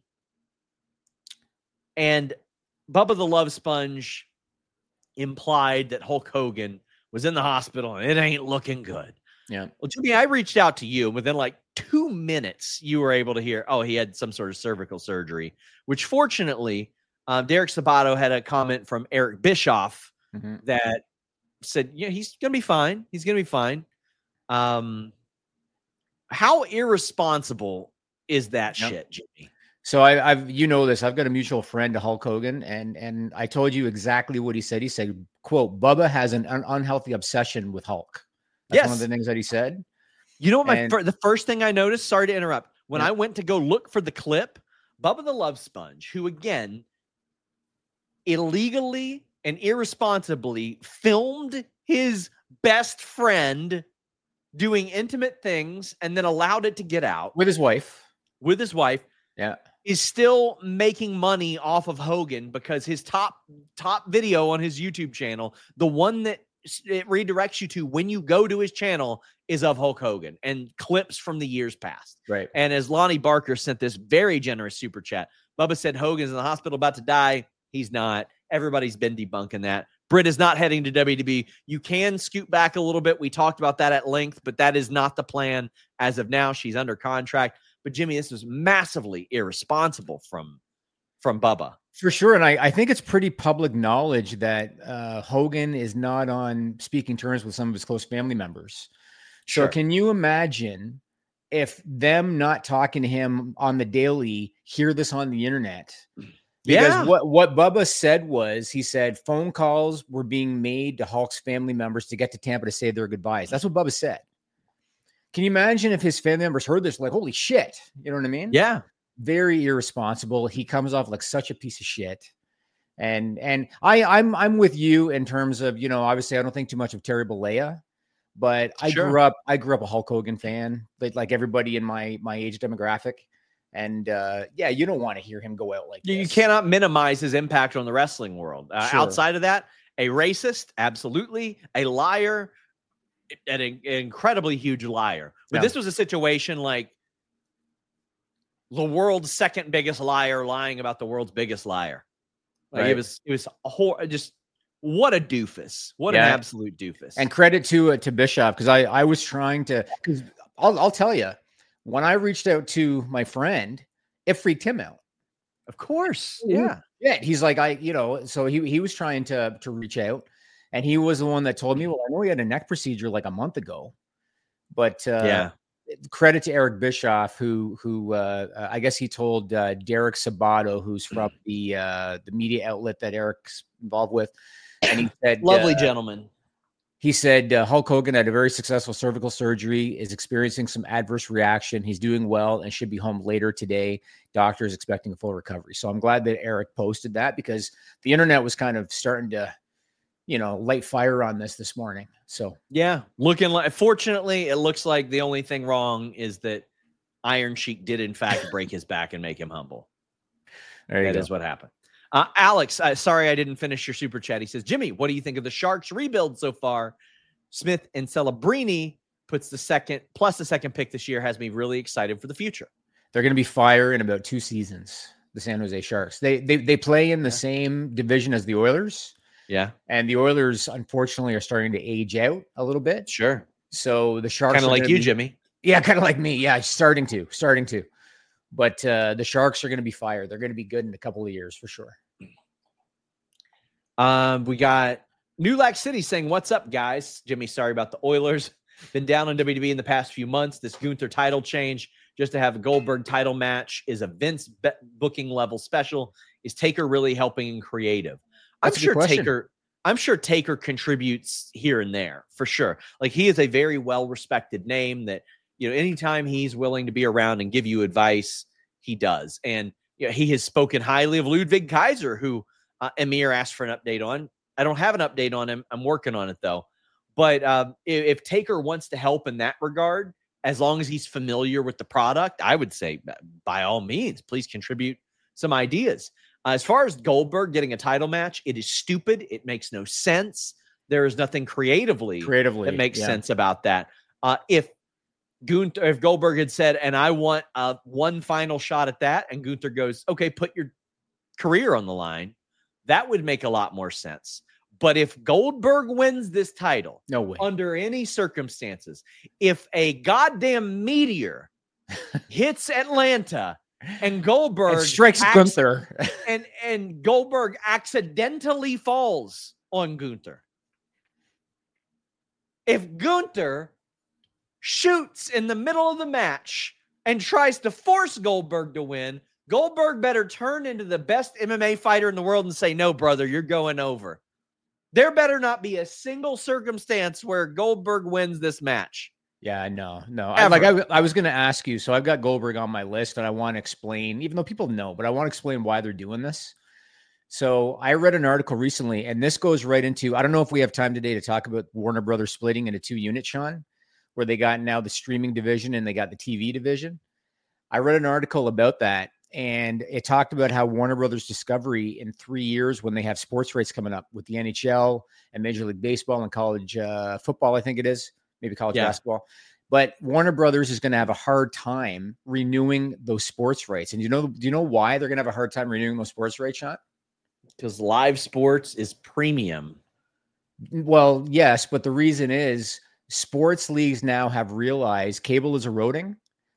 And Bubba the Love Sponge implied that Hulk Hogan was in the hospital and it ain't looking good. Yeah. Well, Jimmy, I reached out to you, and within like two minutes, you were able to hear, oh, he had some sort of cervical surgery, which fortunately, um, Derek Sabato had a comment from Eric Bischoff mm-hmm. that said, yeah, he's going to be fine. He's going to be fine. Um, how irresponsible is that yep. shit, Jimmy? So I, I've, you know this, I've got a mutual friend to Hulk Hogan, and, and I told you exactly what he said. He said, quote, Bubba has an un- unhealthy obsession with Hulk. That's yes. one of the things that he said. You know what? My And- fir- the first thing I noticed, sorry to interrupt, when Yeah. I went to go look for the clip, Bubba the Love Sponge, who again illegally and irresponsibly filmed his best friend doing intimate things and then allowed it to get out With his wife. with his wife, Yeah. is still making money off of Hogan because his top top video on his YouTube channel, the one that it redirects you to when you go to his channel, is of Hulk Hogan and clips from the years past. Right. And as Lonnie Barker sent this very generous super chat, Bubba said Hogan's in the hospital about to die. He's not. Everybody's been debunking that. Britt is not heading to W W E. You can scoot back a little bit. We talked about that at length, but that is not the plan as of now. She's under contract. But Jimmy, this was massively irresponsible from, from Bubba For sure. And I, I think it's pretty public knowledge that uh, Hogan is not on speaking terms with some of his close family members. So Sure. can you imagine if them not talking to him on the daily hear this on the internet? Because Yeah. what, what Bubba said was, he said phone calls were being made to Hulk's family members to get to Tampa to say their goodbyes. That's what Bubba said. Can you imagine if his family members heard this, like, holy shit, you know what I mean? Yeah. Very irresponsible. He comes off like such a piece of shit. And and I I'm I'm with you in terms of, you know, obviously I don't think too much of Terry Bollea, but I Sure. grew up I grew up a Hulk Hogan fan, like like everybody in my my age demographic. And uh yeah, you don't want to hear him go out like You, you this. cannot minimize his impact on the wrestling world. Uh, Sure. Outside of that, a racist, absolutely, a liar, an, an incredibly huge liar. But Yeah. this was a situation like the world's second biggest liar lying about the world's biggest liar. Like Right. it was, it was a whole, just what a doofus! What Yeah. an absolute doofus! And credit to uh, to Bischoff, because I I was trying to, because I'll I'll tell you, when I reached out to my friend, it freaked him out. of course, Mhm. yeah, Yeah, he's like, I, you know, so he he was trying to to reach out, and he was the one that told me, well, I know he had a neck procedure like a month ago, but uh, yeah, credit to Eric Bischoff, who who uh, uh, I guess he told uh, Derek Sabato, who's from the uh, the media outlet that Eric's involved with, and he said, lovely uh, gentleman. He said uh, Hulk Hogan had a very successful cervical surgery, is experiencing some adverse reaction. He's doing well and should be home later today. Doctor is expecting a full recovery. So I'm glad that Eric posted that, because the internet was kind of starting to, you know, light fire on this this morning. So Yeah, looking like. Fortunately, it looks like the only thing wrong is that Iron Sheik did in fact break his back and make him humble. there you That go. is what happened. Uh, Alex, uh, sorry I didn't finish your super chat. He says, Jimmy, what do you think of the Sharks rebuild so far? Smith and Celebrini puts the second plus the second pick this year, has me really excited for the future. They're going to be fire in about two seasons. The San Jose Sharks. They they they play in the same division as the Oilers, Yeah, and the Oilers unfortunately are starting to age out a little bit. sure. So the Sharks Kind of are like gonna you, be- Jimmy. Yeah, kind of like me. Yeah, starting to, starting to. But uh, the Sharks are going to be fire. They're going to be good in a couple of years for sure. Um, we got New Lac City saying, "What's up, guys?" Jimmy, sorry about the Oilers. Been down on W W E in the past few months. This Gunther title change, just to have a Goldberg title match, is a Vince be- booking level special. Is Taker really helping in creative? That's I'm a good sure question. Taker. I'm sure Taker contributes here and there for sure. Like he is a very well respected name that, you know, anytime he's willing to be around and give you advice, he does. And you know, he has spoken highly of Ludwig Kaiser, who uh, Amir asked for an update on. I don't have an update on him. I'm working on it though. But um, if, if Taker wants to help in that regard, as long as he's familiar with the product, I would say by all means, please contribute some ideas. Uh, as far as Goldberg getting a title match, it is stupid. It makes no sense. There is nothing creatively, Creatively, that makes yeah. sense about that. Uh, if Gunther, if Goldberg had said, and I want uh, one final shot at that, and Gunther goes, okay, put your career on the line, that would make a lot more sense. But if Goldberg wins this title, No way. under any circumstances, if a goddamn meteor hits Atlanta and Goldberg And strikes acc- Gunther. and and Goldberg accidentally falls on Gunther. If Gunther shoots in the middle of the match and tries to force Goldberg to win, Goldberg better turn into the best M M A fighter in the world and say, no, brother, you're going over. There better not be a single circumstance where Goldberg wins this match. Yeah, no, no. I, like I, I was going to ask you. So I've got Goldberg on my list, and I want to explain, even though people know, but I want to explain why they're doing this. So I read an article recently, and this goes right into, I don't know if we have time today to talk about Warner Brothers splitting into two units, Sean, where they got now the streaming division and they got the T V division. I read an article about that, and it talked about how Warner Brothers Discovery in three years, when they have sports rights coming up with the N H L and Major League Baseball and college uh, football, I think it is, maybe college Yeah. basketball. But Warner Brothers is going to have a hard time renewing those sports rights. And you know, do you know why they're going to have a hard time renewing those sports rights, Sean? Because live sports is premium. Well, yes, but the reason is sports leagues now have realized cable is eroding.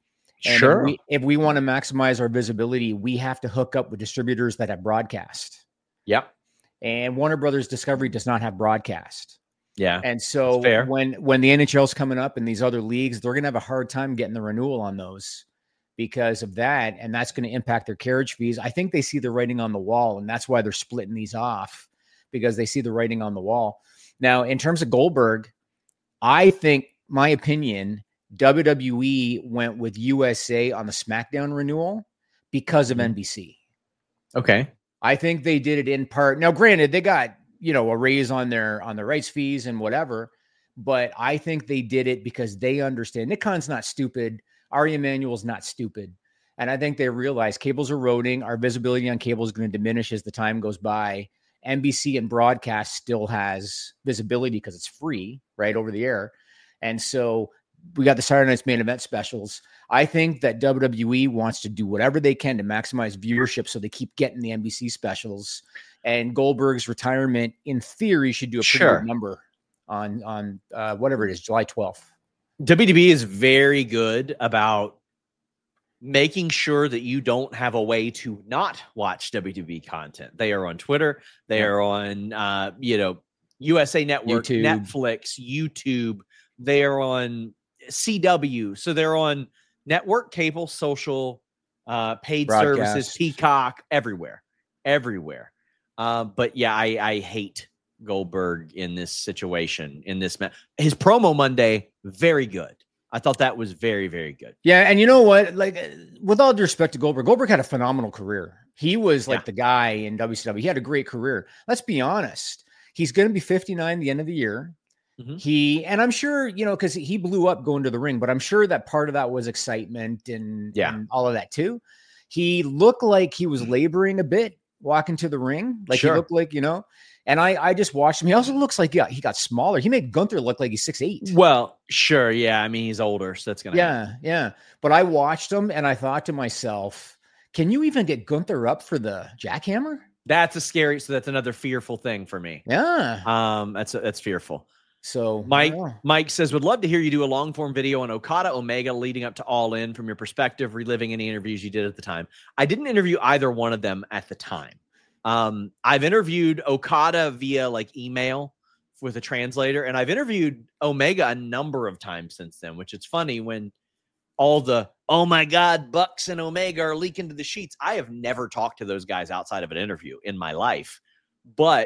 And sure. If we, if we want to maximize our visibility, we have to hook up with distributors that have broadcast. Yep. And Warner Brothers Discovery does not have broadcast. Yeah. And so when, when the N H L is coming up in these other leagues, they're going to have a hard time getting the renewal on those because of that. And that's going to impact their carriage fees. I think they see the writing on the wall, and that's why they're splitting these off, because they see the writing on the wall. Now, in terms of Goldberg, I think, my opinion, W W E went with U S A on the SmackDown renewal because of mm-hmm. N B C. Okay. I think they did it in part. Now, granted, they got, you know, a raise on their, on the rights fees and whatever, but I think they did it because they understand Nick Khan's not stupid. Ari Emanuel's not stupid. And I think they realize cable's eroding. Our visibility on cable is going to diminish as the time goes by. N B C and broadcast still has visibility because it's free, right, over the air. And so we got the Saturday Night's Main Event specials. I think that W W E wants to do whatever they can to maximize viewership, so they keep getting the N B C specials. And Goldberg's retirement, in theory, should do a pretty sure. good number on on uh, whatever it is, July twelfth. W W E is very good about making sure that you don't have a way to not watch W W E content. They are on Twitter. They yeah. are on, uh, you know, U S A Network, YouTube. Netflix, YouTube. They are on C W. So they're on network, cable, social, uh, paid broadcast. Services, Peacock, everywhere, everywhere. Uh, but yeah, I, I hate Goldberg in this situation, in this match. His promo Monday, very good. I thought that was very, very good. Yeah. And you know what? Like, with all due respect to Goldberg, Goldberg had a phenomenal career. He was like yeah. the guy in W C W. He had a great career. Let's be honest. He's going to be fifty-nine at the end of the year. Mm-hmm. He, and I'm sure, you know, because he blew up going to the ring, but I'm sure that part of that was excitement and, yeah. and all of that too. He looked like he was laboring a bit walking to the ring. Like sure. he looked like, you know, and I, I just watched him. He also looks like, yeah, he got smaller. He made Gunther look like he's six eight. Well, sure. Yeah. I mean, he's older, so that's going to Yeah. happen. Yeah. But I watched him and I thought to myself, can you even get Gunther up for the jackhammer? That's a scary, so that's another fearful thing for me. Yeah. Um, that's, that's fearful. So Mike, Mike says, would love to hear you do a long form video on Okada Omega leading up to All In from your perspective, reliving any interviews you did at the time. I didn't interview either one of them at the time. Um, I've interviewed Okada via like email with a translator, and I've interviewed Omega a number of times since then, which it's funny when all the, oh my God, Bucks and Omega are leaking to the sheets. I have never talked to those guys outside of an interview in my life, but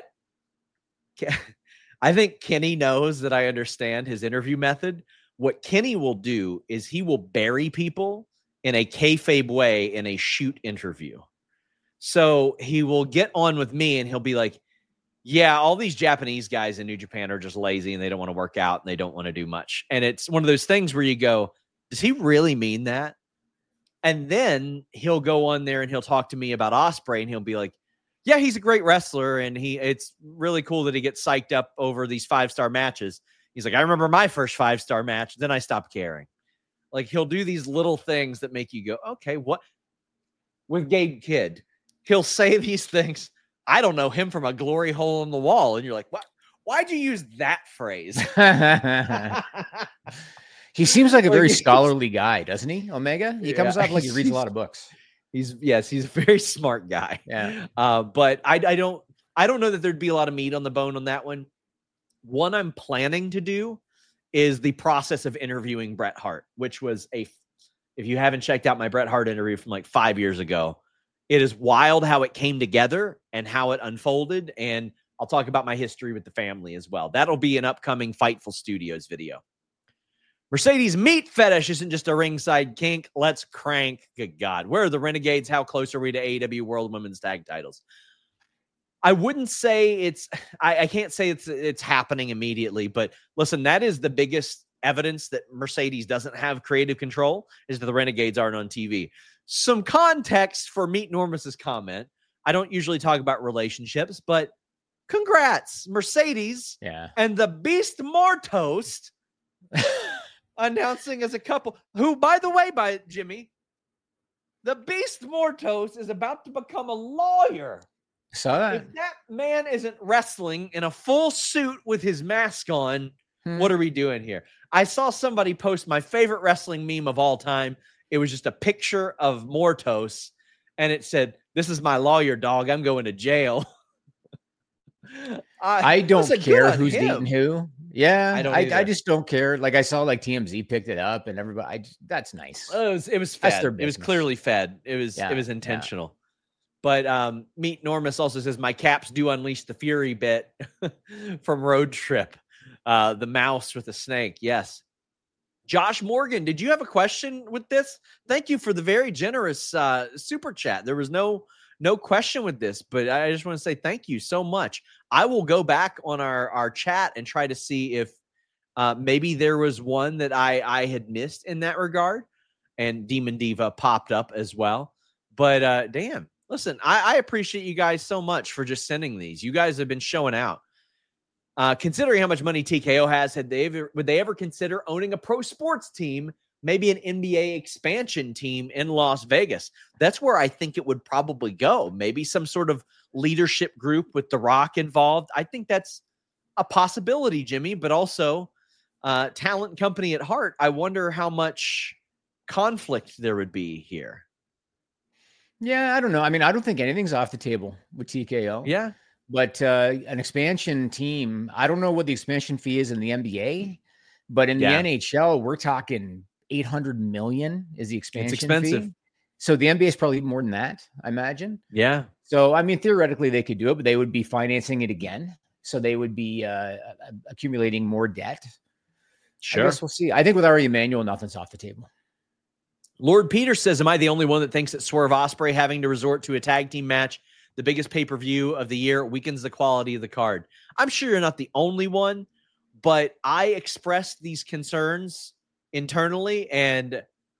I think Kenny knows that I understand his interview method. What Kenny will do is he will bury people in a kayfabe way in a shoot interview. So he will get on with me and he'll be like, yeah, all these Japanese guys in New Japan are just lazy and they don't want to work out and they don't want to do much. And it's one of those things where you go, does he really mean that? And then he'll go on there and he'll talk to me about Ospreay and he'll be like, yeah, he's a great wrestler, and he it's really cool that he gets psyched up over these five-star matches. He's like, I remember my first five-star match, then I stopped caring. Like, he'll do these little things that make you go, okay, what? With Gabe Kidd, he'll say these things. I don't know him from a glory hole in the wall. And you're like, what? Why'd you use that phrase? He seems like a very scholarly guy, doesn't he, Omega? He comes yeah, off like he reads a lot of books. He's yes, he's a very smart guy. Yeah. Uh, but I, I don't I don't know that there'd be a lot of meat on the bone on that one. One I'm planning to do is the process of interviewing Bret Hart, which was a if you haven't checked out my Bret Hart interview from like five years ago, it is wild how it came together and how it unfolded. And I'll talk about my history with the family as well. That'll be an upcoming Fightful Studios video. Mercedes meat fetish isn't just a ringside kink. Let's crank. Good God. Where are the Renegades? How close are we to A E W World Women's Tag Titles? I wouldn't say it's, I, I can't say it's, it's happening immediately, but listen, that is the biggest evidence that Mercedes doesn't have creative control is that the Renegades aren't on T V. Some context for Meet Normus's comment. I don't usually talk about relationships, but congrats, Mercedes yeah. and the Beast Mortos announcing as a couple who, by the way, by Jimmy, the Beast Mortos is about to become a lawyer. Saw that. If that man isn't wrestling in a full suit with his mask on, hmm. what are we doing here? I saw somebody post my favorite wrestling meme of all time. It was just a picture of Mortos, and it said, "This is my lawyer, dog. I'm going to jail." I, I don't care who's him. dating who. Yeah, I don't. I, I just don't care. Like I saw, like T M Z picked it up, and everybody. I just, that's nice. It was. It was fed. It was clearly fed. It was. Yeah, it was intentional. Yeah. But um, Meet Normus also says my Caps do unleash the fury bit from Road Trip. Uh, the mouse with the snake. Yes. Josh Morgan, did you have a question with this? Thank you for the very generous uh, super chat. There was no no question with this, but I just want to say thank you so much. I will go back on our, our chat and try to see if uh, maybe there was one that I, I had missed in that regard. And Demon Diva popped up as well. But uh, damn, listen, I, I appreciate you guys so much for just sending these. You guys have been showing out. Uh, considering how much money T K O has, had they ever, would they ever consider owning a pro sports team, maybe an N B A expansion team in Las Vegas? That's where I think it would probably go. Maybe some sort of leadership group with The Rock involved. I think that's a possibility, Jimmy, but also uh, talent company at heart. I wonder how much conflict there would be here. Yeah, I don't know. I mean, I don't think anything's off the table with T K O. Yeah. But uh, an expansion team, I don't know what the expansion fee is in the N B A, but in yeah. the N H L, we're talking eight hundred million is the expansion it's expensive. fee. So the N B A is probably more than that, I imagine. Yeah. So, I mean, theoretically, they could do it, but they would be financing it again. So they would be uh, accumulating more debt. Sure. I guess we'll see. I think with Ari Emanuel, nothing's off the table. Lord Peter says, am I the only one that thinks that Swerve Ospreay having to resort to a tag team match, the biggest pay-per-view of the year, weakens the quality of the card? I'm sure you're not the only one, but I expressed these concerns internally, and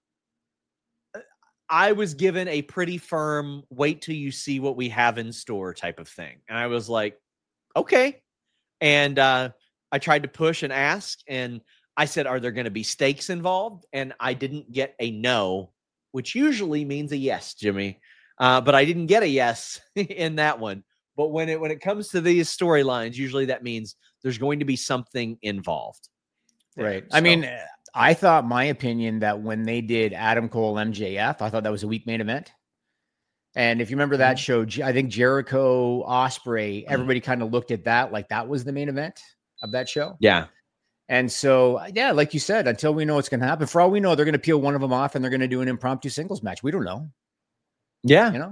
I was given a pretty firm wait till you see what we have in store type of thing. And I was like, okay. And uh, I tried to push and ask, and I said, are there going to be stakes involved? And I didn't get a no, which usually means a yes, Jimmy. Uh, but I didn't get a yes in that one. But when it when it comes to these storylines, usually that means there's going to be something involved. Right. So, I mean, I thought my opinion that when they did Adam Cole M J F, I thought that was a weak main event. And if you remember that mm-hmm. show, I think Jericho, Ospreay, everybody mm-hmm. kind of looked at that like that was the main event of that show. Yeah. And so, yeah, like you said, until we know what's going to happen, for all we know, they're going to peel one of them off and they're going to do an impromptu singles match. We don't know. Yeah. You know,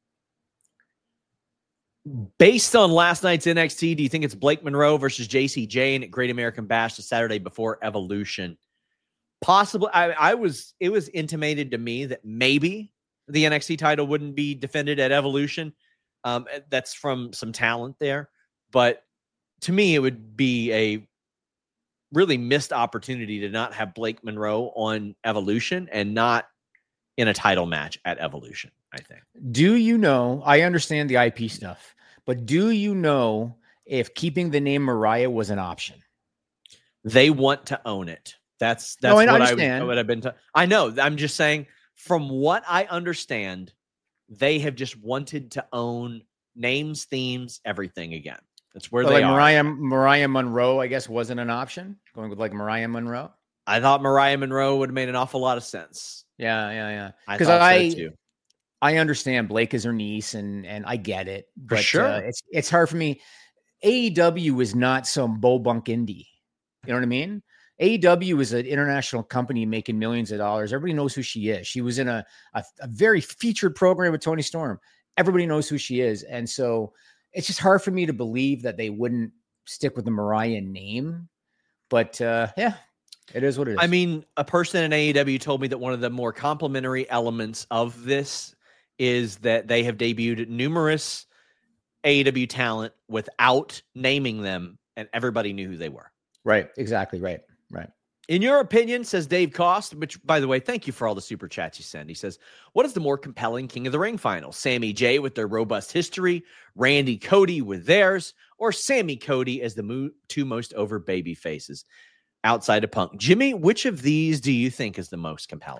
based on last night's N X T, do you think it's Blake Monroe versus J C Jane at Great American Bash the Saturday before Evolution? Possibly. I, I was, it was intimated to me that maybe the N X T title wouldn't be defended at Evolution. Um, that's from some talent there. But to me, it would be a really missed opportunity to not have Blake Monroe on Evolution and not in a title match at Evolution, I think. Do you know, I understand the I P stuff, but do you know if keeping the name Mariah was an option? They want to own it. That's that's no, I what understand. I would have been. T- I know. I'm just saying, from what I understand, they have just wanted to own names, themes, everything again. That's where so they like are. Mariah, Mariah Monroe, I guess, wasn't an option. Going with like Mariah Monroe. I thought Mariah Monroe would have made an awful lot of sense. Yeah, yeah, yeah. Because I, I, so too. I understand Blake is her niece, and and I get it. But for sure, uh, it's it's hard for me. A E W is not some bull-bunk indie. You know what I mean? A E W is an international company making millions of dollars. Everybody knows who she is. She was in a, a, a very featured program with Tony Storm. Everybody knows who she is. And so it's just hard for me to believe that they wouldn't stick with the Mariah name. But uh, yeah, it is what it is. I mean, a person in A E W told me that one of the more complimentary elements of this is that they have debuted numerous A E W talent without naming them, and everybody knew who they were. Right. Exactly. Right. Right. In your opinion, says Dave Cost, which, by the way, thank you for all the super chats you send. He says, what is the more compelling King of the Ring final? Sammy J with their robust history, Randy Cody with theirs, or Sammy Cody as the mo- two most over baby faces outside of Punk? Jimmy, which of these do you think is the most compelling?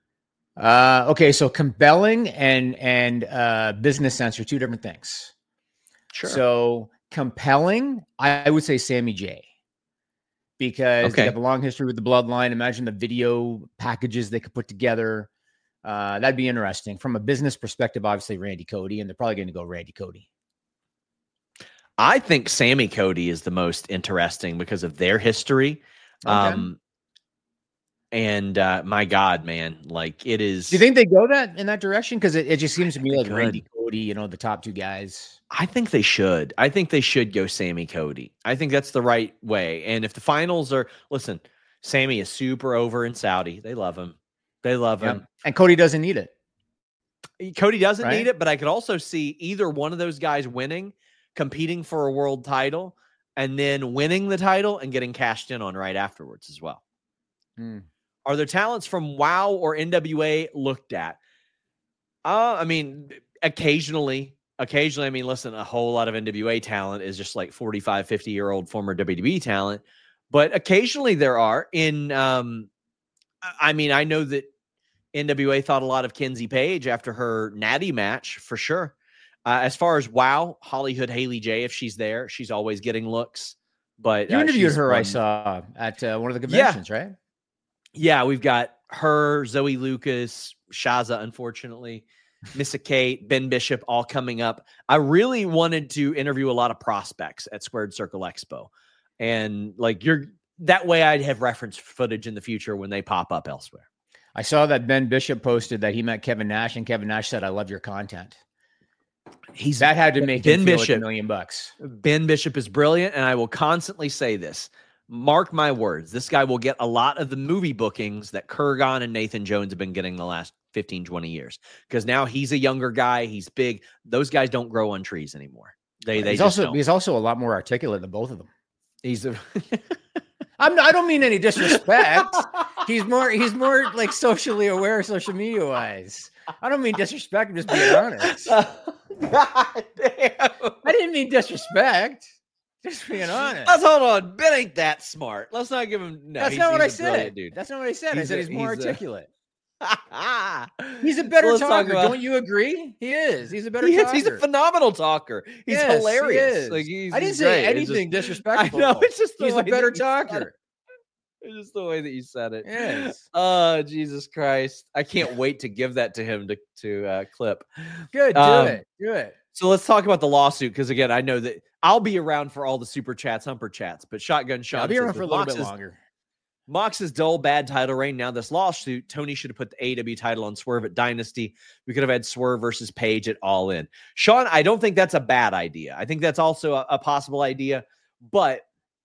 Uh, okay, so compelling and and uh, business sense are two different things. Sure. So compelling, I, I would say Sammy J. Because okay. they have a long history with the bloodline. Imagine the video packages they could put together. Uh, that'd be interesting from a business perspective. Obviously, Randy Cody, and they're probably going to go Randy Cody. I think Sammy Cody is the most interesting because of their history. Okay. Um, and uh, my God, man, like it is. Do you think they go that in that direction? Because it, it just seems to me like could. Randy Cody, you know, the top two guys. I think they should. I think they should go Sammy Cody. I think that's the right way. And if the finals are, listen, Sammy is super over in Saudi. They love him. They love him. Yep. And Cody doesn't need it. Cody doesn't Right? need it, but I could also see either one of those guys winning, competing for a world title, and then winning the title and getting cashed in on right afterwards as well. Hmm. Are there talents from WoW or N W A looked at? Uh, I mean, occasionally, occasionally, I mean, listen, a whole lot of N W A talent is just like forty-five, fifty year old former W W E talent, but occasionally there are in, um, I mean, I know that N W A thought a lot of Kenzie Page after her Natty match for sure. Uh, as far as WoW, Hollywood Haley J, if she's there, she's always getting looks. But You uh, interviewed she's her, I from- saw at uh, one of the conventions, right? Yeah, we've got her, Zoe Lucas, Shaza, unfortunately, Missa Kate, Ben Bishop, all coming up. I really wanted to interview a lot of prospects at Squared Circle Expo, and like you're that way, I'd have reference footage in the future when they pop up elsewhere. I saw that Ben Bishop posted that he met Kevin Nash, and Kevin Nash said, "I love your content." He's that had to make Ben him feel Bishop like a million bucks. Ben Bishop is brilliant, and I will constantly say this. Mark my words, this guy will get a lot of the movie bookings that Kurgan and Nathan Jones have been getting the last fifteen, twenty years. Because now he's a younger guy. He's big. Those guys don't grow on trees anymore. They, they he's just also don't. he's also a lot more articulate than both of them. He's a I'm I don't mean any disrespect. he's more he's more like socially aware, social media wise. I don't mean disrespect. I'm just being honest. God damn. I didn't mean disrespect. Just being honest. Let's hold on. Ben ain't that smart. Let's not give him. No, That's he's, not what I he's a brilliant said. dude. That's not what I said. I He's said a- he's more he's a- articulate. He's a better Let's talk talker. about- Don't you agree? He is. He's a better He is, talker. he's a phenomenal talker. He's Yes, he hilarious. is. Like he's, I didn't he's say great. It's anything just- disrespectful. I know. It's just the he's way a better that you said it. talker. It's just the way that you said it. Yes. Oh, Jesus Christ. I can't wait to give that to him to, to uh, clip. Good. Do Um, it. Do it. So let's talk about the lawsuit. Because again, I know that I'll be around for all the super chats, humper chats, but Shotgun Sean I'll be says around for a with little bit Mox's- longer. Mox's dull, bad title reign. Now this lawsuit, Tony should have put the A E W title on Swerve at Dynasty. We could have had Swerve versus Page at All In. Sean, I don't think that's a bad idea. I think that's also a, a possible idea, but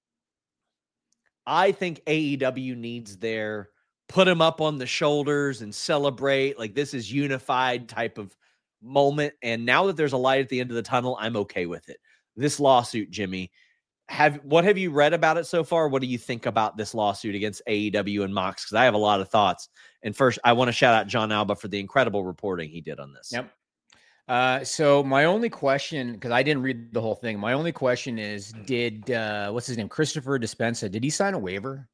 I think A E W needs their put him up on the shoulders and celebrate. Like this is unified type of moment. And now that there's a light at the end of the tunnel, I'm okay with it. This lawsuit, Jimmy, have what have you read about it so far? What do you think about this lawsuit against A E W and Mox? Because I have a lot of thoughts. And first, I want to shout out John Alba for the incredible reporting he did on this. Yep. Uh, so my only question, because I didn't read the whole thing, my only question is, did uh, what's his name, Christopher Despensa, did he sign a waiver?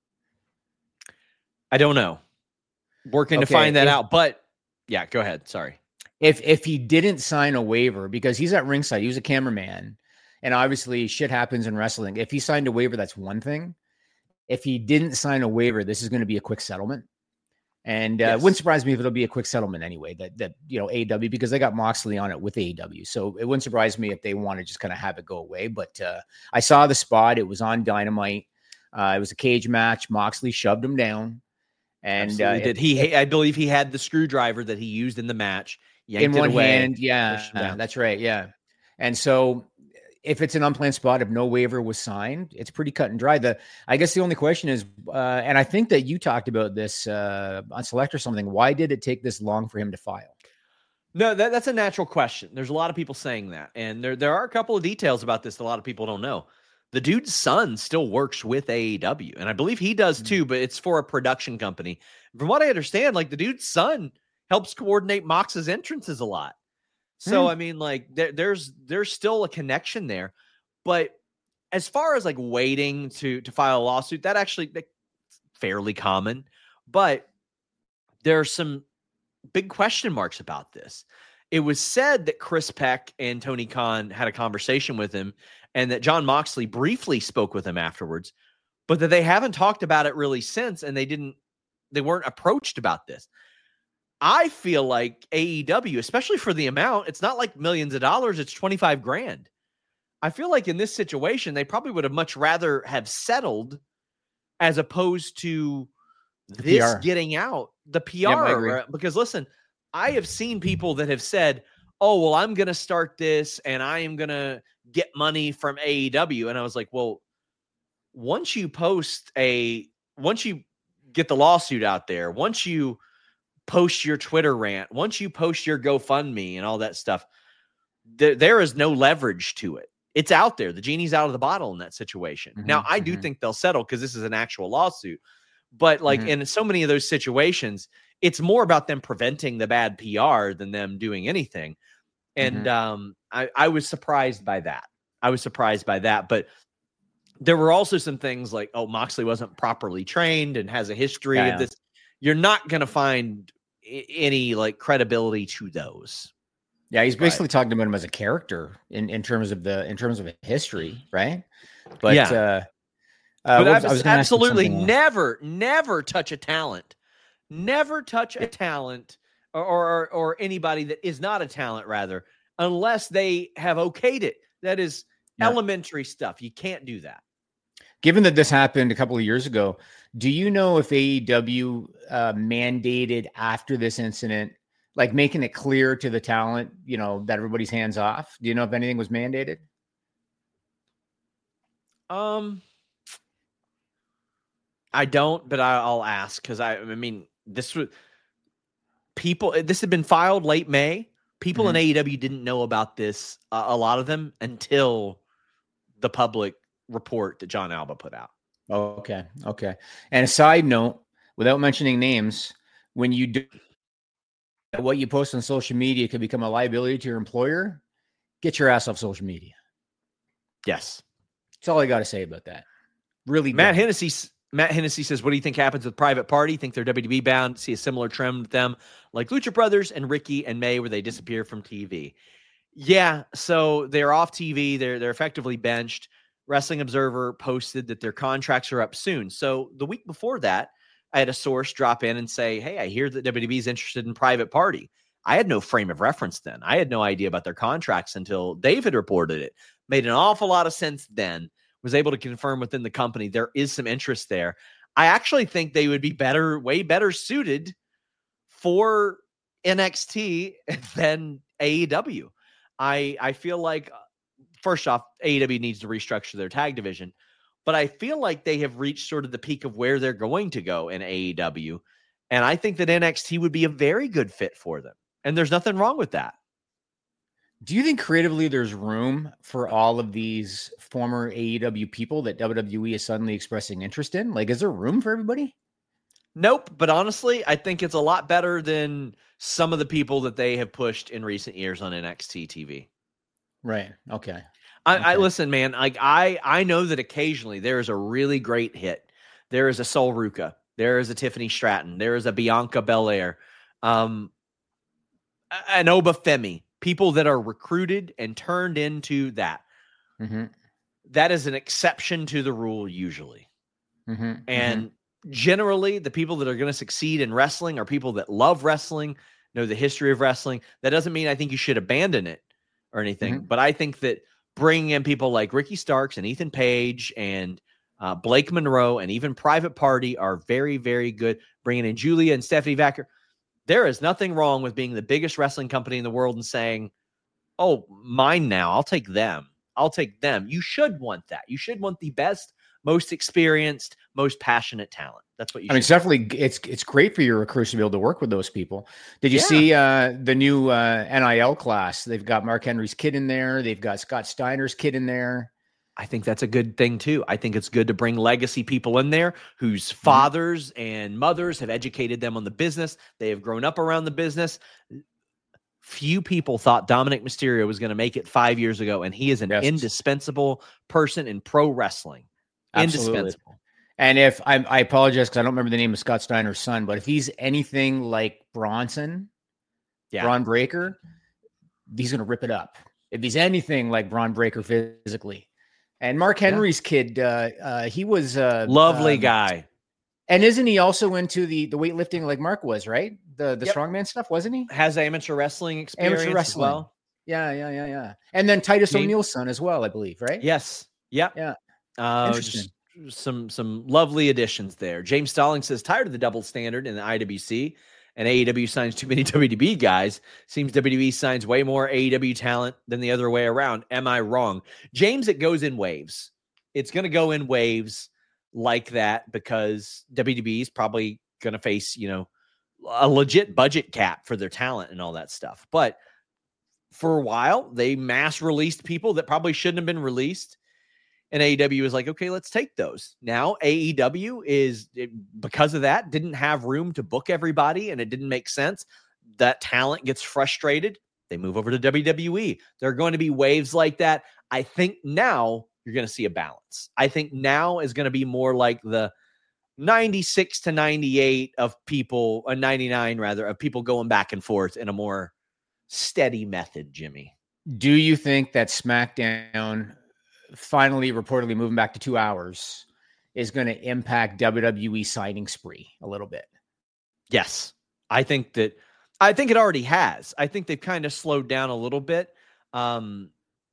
I don't know. Working to Okay, find that if- out. But yeah, go ahead. Sorry. If if he didn't sign a waiver, because he's at ringside, he was a cameraman, and obviously shit happens in wrestling. If he signed a waiver, that's one thing. If he didn't sign a waiver, this is going to be a quick settlement. And uh, Yes. it wouldn't surprise me if it'll be a quick settlement anyway, that, that, you know, A E W, because they got Moxley on it with A E W. So it wouldn't surprise me if they want to just kind of have it go away. But uh, I saw the spot. It was on Dynamite. Uh, it was a cage match. Moxley shoved him down. And uh, Absolutely did. it- He, it- I believe he had the screwdriver that he used in the match. Yanked in it one away, hand. Yeah, pushed him down. that's right. Yeah. And so if it's an unplanned spot, if no waiver was signed, it's pretty cut and dry. The I guess the only question is, uh, and I think that you talked about this uh, on Select or something. Why did it take this long for him to file? No, that, that's a natural question. There's a lot of people saying that. And there, there are a couple of details about this that a lot of people don't know. The dude's son still works with A E W, and I believe he does too, but it's for a production company. From what I understand, like the dude's son helps coordinate Mox's entrances a lot. So, Hmm. I mean, like there, there's there's still a connection there. But as far as like waiting to to file a lawsuit, that actually that's fairly common. But there are some big question marks about this. It was said that Chris Peck and Tony Khan had a conversation with him and that John Moxley briefly spoke with him afterwards, but that they haven't talked about it really since, and they didn't, they weren't approached about this. I feel like A E W, especially for the amount, it's not like millions of dollars, it's twenty-five grand. I feel like in this situation, they probably would have much rather have settled as opposed to this P R. getting out, the P Yep, I R. agree. Because listen, I have seen people that have said, oh, well, I'm going to start this and I am going to get money from A E W. And I was like, well, once you post a, once you get the lawsuit out there, once you post your Twitter rant, once you post your GoFundMe and all that stuff, there, there is no leverage to it. It's out there. The genie's out of the bottle in that situation. Mm-hmm, now, I do mm-hmm. think they'll settle because this is an actual lawsuit. But like Mm-hmm. in so many of those situations, it's more about them preventing the bad P R than them doing anything. And Mm-hmm. um, I, I was surprised by that. I was surprised by that. But there were also some things like, oh, Moxley wasn't properly trained and has a history Yeah, of yeah. this. You're not going to find I- any like credibility to those. Yeah, he's Right. basically talking about him as a character in, in terms of the in terms of history, right? But Yeah. uh, But uh, I what- was was gonna ask you absolutely something else. never, never touch a talent. Never touch a talent or, or or anybody that is not a talent, rather, unless they have okayed it. That is Yeah. elementary stuff. You can't do that. Given that this happened a couple of years ago, do you know if A E W uh, mandated after this incident, like making it clear to the talent, you know, that everybody's hands off? Do you know if anything was mandated? Um, I don't, but I, I'll ask because I, I mean, this was people. This had been filed late May. People in Mhm. A E W didn't know about this. Uh, a lot of them until the public report that John Alba put out. Oh, okay, okay. And a side note, without mentioning names, when you do what you post on social media could become a liability to your employer, get your ass off social media. Yes. That's all I got to say about that. Really, Matt don't. Hennessy. Matt Hennessy says, "What do you think happens with Private Party? Think they're W W E bound? See a similar trend with them, like Lucha Brothers and Ricky and May, where they disappear from T V." Yeah, so they're off T V. They're they're effectively benched. Wrestling Observer posted that their contracts are up soon. So the week before that, I had a source drop in and say, "Hey, I hear that W W E is interested in Private Party." I had no frame of reference then. I had no idea about their contracts until David reported it. Made an awful lot of sense then. Was able to confirm within the company there is some interest there. I actually think they would be better, way better suited for N X T than A E W. I I feel like, first off, A E W needs to restructure their tag division, but I feel like they have reached sort of the peak of where they're going to go in A E W, and I think that N X T would be a very good fit for them, and there's nothing wrong with that. Do you think creatively there's room for all of these former A E W people that W W E is suddenly expressing interest in? Like, is there room for everybody? Nope. But honestly, I think it's a lot better than some of the people that they have pushed in recent years on N X T T V. Right. Okay. I, Okay. I listen, man. Like I, I know that occasionally there is a really great hit. There is a Sol Ruca. There is a Tiffany Stratton. There is a Bianca Belair, um, an Oba Femi. People that are recruited and turned into that. Mm-hmm. That is an exception to the rule usually. Mm-hmm. And generally, the people that are going to succeed in wrestling are people that love wrestling, know the history of wrestling. That doesn't mean I think you should abandon it or anything, Mhm. but I think that bringing in people like Ricky Starks and Ethan Page and uh, Blake Monroe and even Private Party are very, very good. Bringing in Julia and Stephanie Vacker. There is nothing wrong with being the biggest wrestling company in the world and saying, oh, mine now. I'll take them. I'll take them. You should want that. You should want the best, most experienced, most passionate talent. That's what you I mean, it's should. definitely it's it's great for your recruits to be able to work with those people. Did you Yeah. see uh, the new uh, N I L class? They've got Mark Henry's kid in there. They've got Scott Steiner's kid in there. I think that's a good thing too. I think it's good to bring legacy people in there whose fathers and mothers have educated them on the business. They have grown up around the business. Few people thought Dominic Mysterio was going to make it five years ago, and he is an Yes. indispensable person in pro wrestling. Absolutely. Indispensable. And if I, I apologize because I don't remember the name of Scott Steiner's son, but if he's anything like Bronson, Yeah. Braun Breaker, he's going to rip it up. If he's anything like Braun Breaker physically. And Mark Henry's kid, uh, uh, he was uh, Lovely um, guy. And isn't he also into the the weightlifting like Mark was, right? The the Yep. strongman stuff, wasn't he? Has amateur wrestling experience Amateur as wrestling. well. Yeah, yeah, yeah, yeah. And then Titus James- O'Neil's son as well, I believe, right? Yes. Yep. Yeah. Uh, Interesting. just some some lovely additions there. James Stalling says tired of the double standard in the I W C, and A E W signs too many W W E guys. Seems W W E signs way more A E W talent than the other way around. Am I wrong, James? It goes in waves. It's going to go in waves like that because W W E is probably going to face, you know, a legit budget cap for their talent and all that stuff. But for a while, they mass released people that probably shouldn't have been released. And A E W is like, okay, let's take those. Now A E W is, it, because of that, didn't have room to book everybody and it didn't make sense. That talent gets frustrated. They move over to W W E. There are going to be waves like that. I think now you're going to see a balance. I think now is going to be more like the ninety-six to ninety-eight of people, a ninety-nine rather, of people going back and forth in a more steady method, Jimmy. Do you think that SmackDown finally reportedly moving back to two hours is going to impact W W E signing spree a little bit? Yes. I think that, I think it already has. I think they've kind of slowed down a little bit. Um,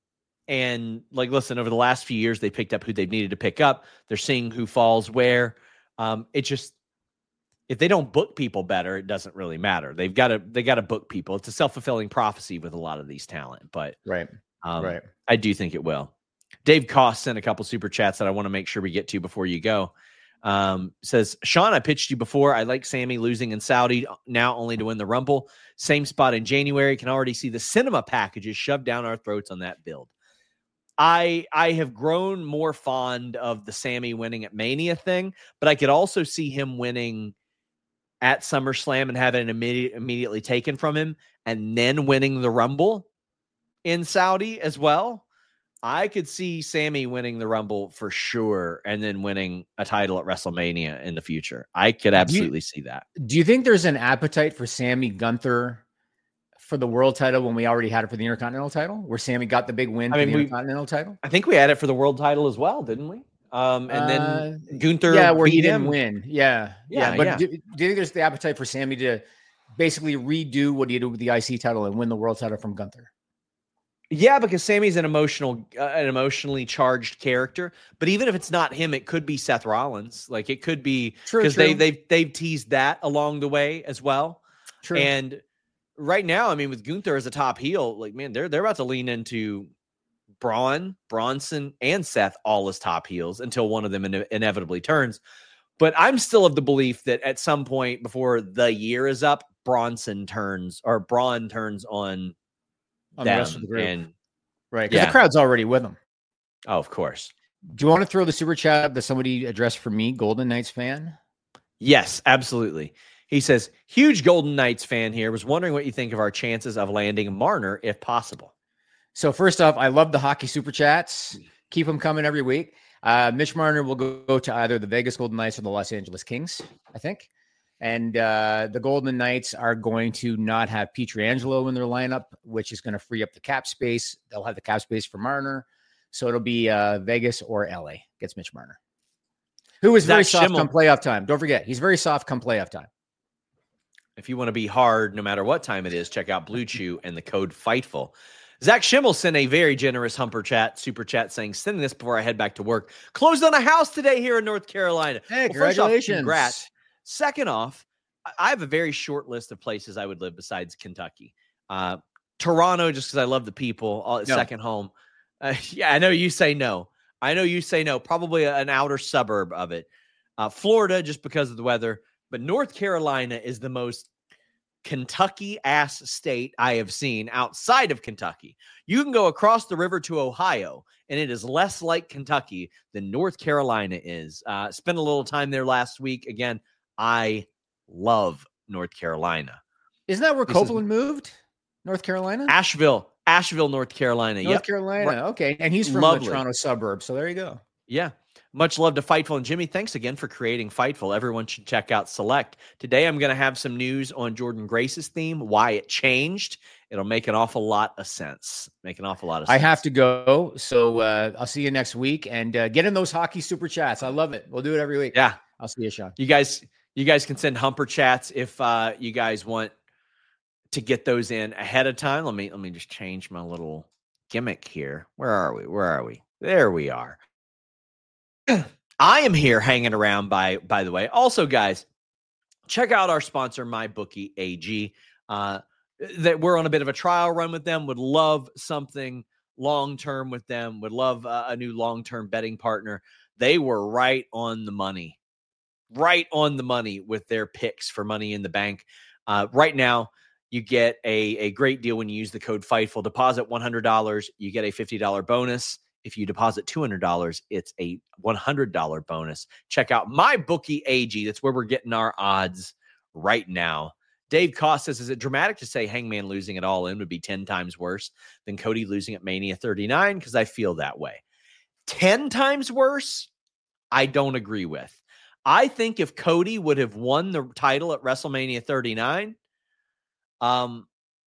and like, listen, over the last few years, they picked up who they've needed to pick up. They're seeing who falls where. Um, it just, if they don't book people better, it doesn't really matter. They've got to, they got to book people. It's a self-fulfilling prophecy with a lot of these talent, but right. Um, right. I do think it will. Dave Koss sent a couple super chats that I want to make sure we get to before you go. Um, says, Sean, I pitched you before. I like Sammy losing in Saudi now only to win the Rumble. Same spot in January. Can already see the cinema packages shoved down our throats on that build. I I have grown more fond of the Sammy winning at Mania thing, but I could also see him winning at SummerSlam and having it immediate, immediately taken from him and then winning the Rumble in Saudi as well. I could see Sammy winning the Rumble for sure and then winning a title at WrestleMania in the future. I could absolutely you, see that. Do you think there's an appetite for Sammy Gunther for the world title when we already had it for the Intercontinental title, where Sammy got the big win I for mean, the we, Intercontinental title? I think we had it for the world title as well, didn't we? Um, and uh, then Gunther, yeah, where he him. didn't win. Yeah, yeah. yeah. But yeah. Do, do you think there's the appetite for Sammy to basically redo what he did with the I C title and win the world title from Gunther? Yeah, because Sammy's an emotional, uh, an emotionally charged character. But even if it's not him, it could be Seth Rollins. Like it could be because they they've they've teased that along the way as well. True. And right now, I mean, with Gunther as a top heel, like man, they're they're about to lean into Braun, Bronson, and Seth all as top heels until one of them in- inevitably turns. But I'm still of the belief that at some point before the year is up, Bronson turns or Braun turns on. On the rest of the group. And, right. Because yeah. the crowd's already with them. Oh, of course. Do you want to throw the super chat up that somebody addressed for me, Golden Knights fan? Yes, absolutely. He says, huge Golden Knights fan here. Was wondering what you think of our chances of landing Marner if possible. So first off, I love the hockey super chats. Keep them coming every week. Uh, Mitch Marner will go, go to either the Vegas Golden Knights or the Los Angeles Kings, I think. And uh, the Golden Knights are going to not have Pietrangelo in their lineup, which is going to free up the cap space. They'll have the cap space for Marner. So it'll be uh, Vegas or L A gets Mitch Marner, who is Zach very soft Schimmel. come playoff time. Don't forget, he's very soft come playoff time. If you want to be hard, no matter what time it is, check out Blue Chew and the code FIGHTFUL. Zach Schimmel sent a very generous humper chat, super chat saying, sending this before I head back to work. Closed on a house today here in North Carolina. Hey, well, congratulations. Off, congrats. Second off, I have a very short list of places I would live besides Kentucky. Uh, Toronto, just because I love the people. All, no. Second home. Uh, yeah, I know you say no. I know you say no. Probably an outer suburb of it. Uh, Florida, just because of the weather. But North Carolina is the most Kentucky-ass state I have seen outside of Kentucky. You can go across the river to Ohio, and it is less like Kentucky than North Carolina is. Uh, spent a little time there last week. Again, I love North Carolina. Isn't that where this Copeland is, moved? North Carolina? Asheville. Asheville, North Carolina. North yep. Carolina. Okay. And he's from Lovely. the Toronto suburb. So there you go. Yeah. Much love to Fightful. And Jimmy, thanks again for creating Fightful. Everyone should check out Select. Today, I'm going to have some news on Jordan Grace's theme, why it changed. It'll make an awful lot of sense. Make an awful lot of sense. I have to go. So uh, I'll see you next week. And uh, get in those hockey super chats. I love it. We'll do it every week. Yeah. I'll see you, Sean. You guys... You guys can send Humper Chats if uh, you guys want to get those in ahead of time. Let me let me just change my little gimmick here. Where are we? Where are we? There we are. I am here hanging around, by by the way. Also, guys, check out our sponsor, MyBookie A G. Uh, that we're on a bit of a trial run with them. Would love something long-term with them. Would love uh, a new long-term betting partner. They were right on the money. Right on the money with their picks for Money in the Bank. Uh, right now, you get a, a great deal when you use the code FIGHTFUL. Deposit one hundred dollars, you get a fifty dollars bonus. If you deposit two hundred dollars, it's a one hundred dollars bonus. Check out MyBookie A G. That's where we're getting our odds right now. Dave Koss says, is it dramatic to say Hangman losing it all in would be ten times worse than Cody losing at Mania thirty-nine? Because I feel that way. ten times worse? I don't agree with. I think if Cody would have won the title at WrestleMania thirty-nine, um,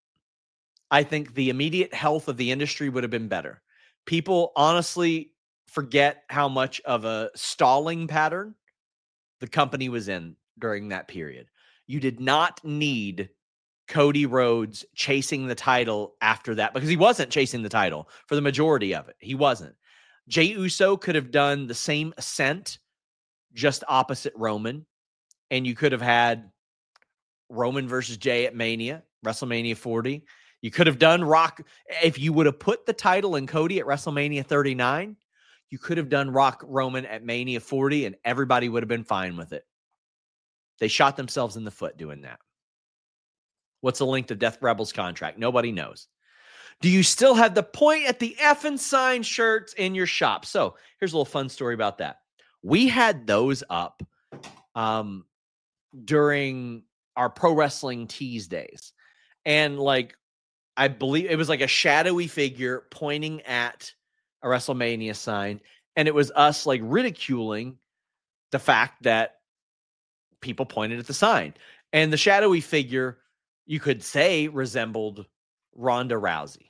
I think the immediate health of the industry would have been better. People honestly forget how much of a stalling pattern the company was in during that period. You did not need Cody Rhodes chasing the title after that, because he wasn't chasing the title for the majority of it. He wasn't. Jey Uso could have done the same ascent just opposite Roman, and you could have had Roman versus Jey at Mania, WrestleMania forty. You could have done Rock. If you would have put the title in Cody at WrestleMania thirty-nine, you could have done Rock Roman at Mania forty, and everybody would have been fine with it. They shot themselves in the foot doing that. What's the length of Death Rebels contract? Nobody knows. Do you still have the Point at the effing sign shirts in your shop? So here's a little fun story about that. We had those up um, during our Pro Wrestling Tees days. And like, I believe it was like a shadowy figure pointing at a WrestleMania sign. And it was us like ridiculing the fact that people pointed at the sign. And the shadowy figure, you could say, resembled Ronda Rousey.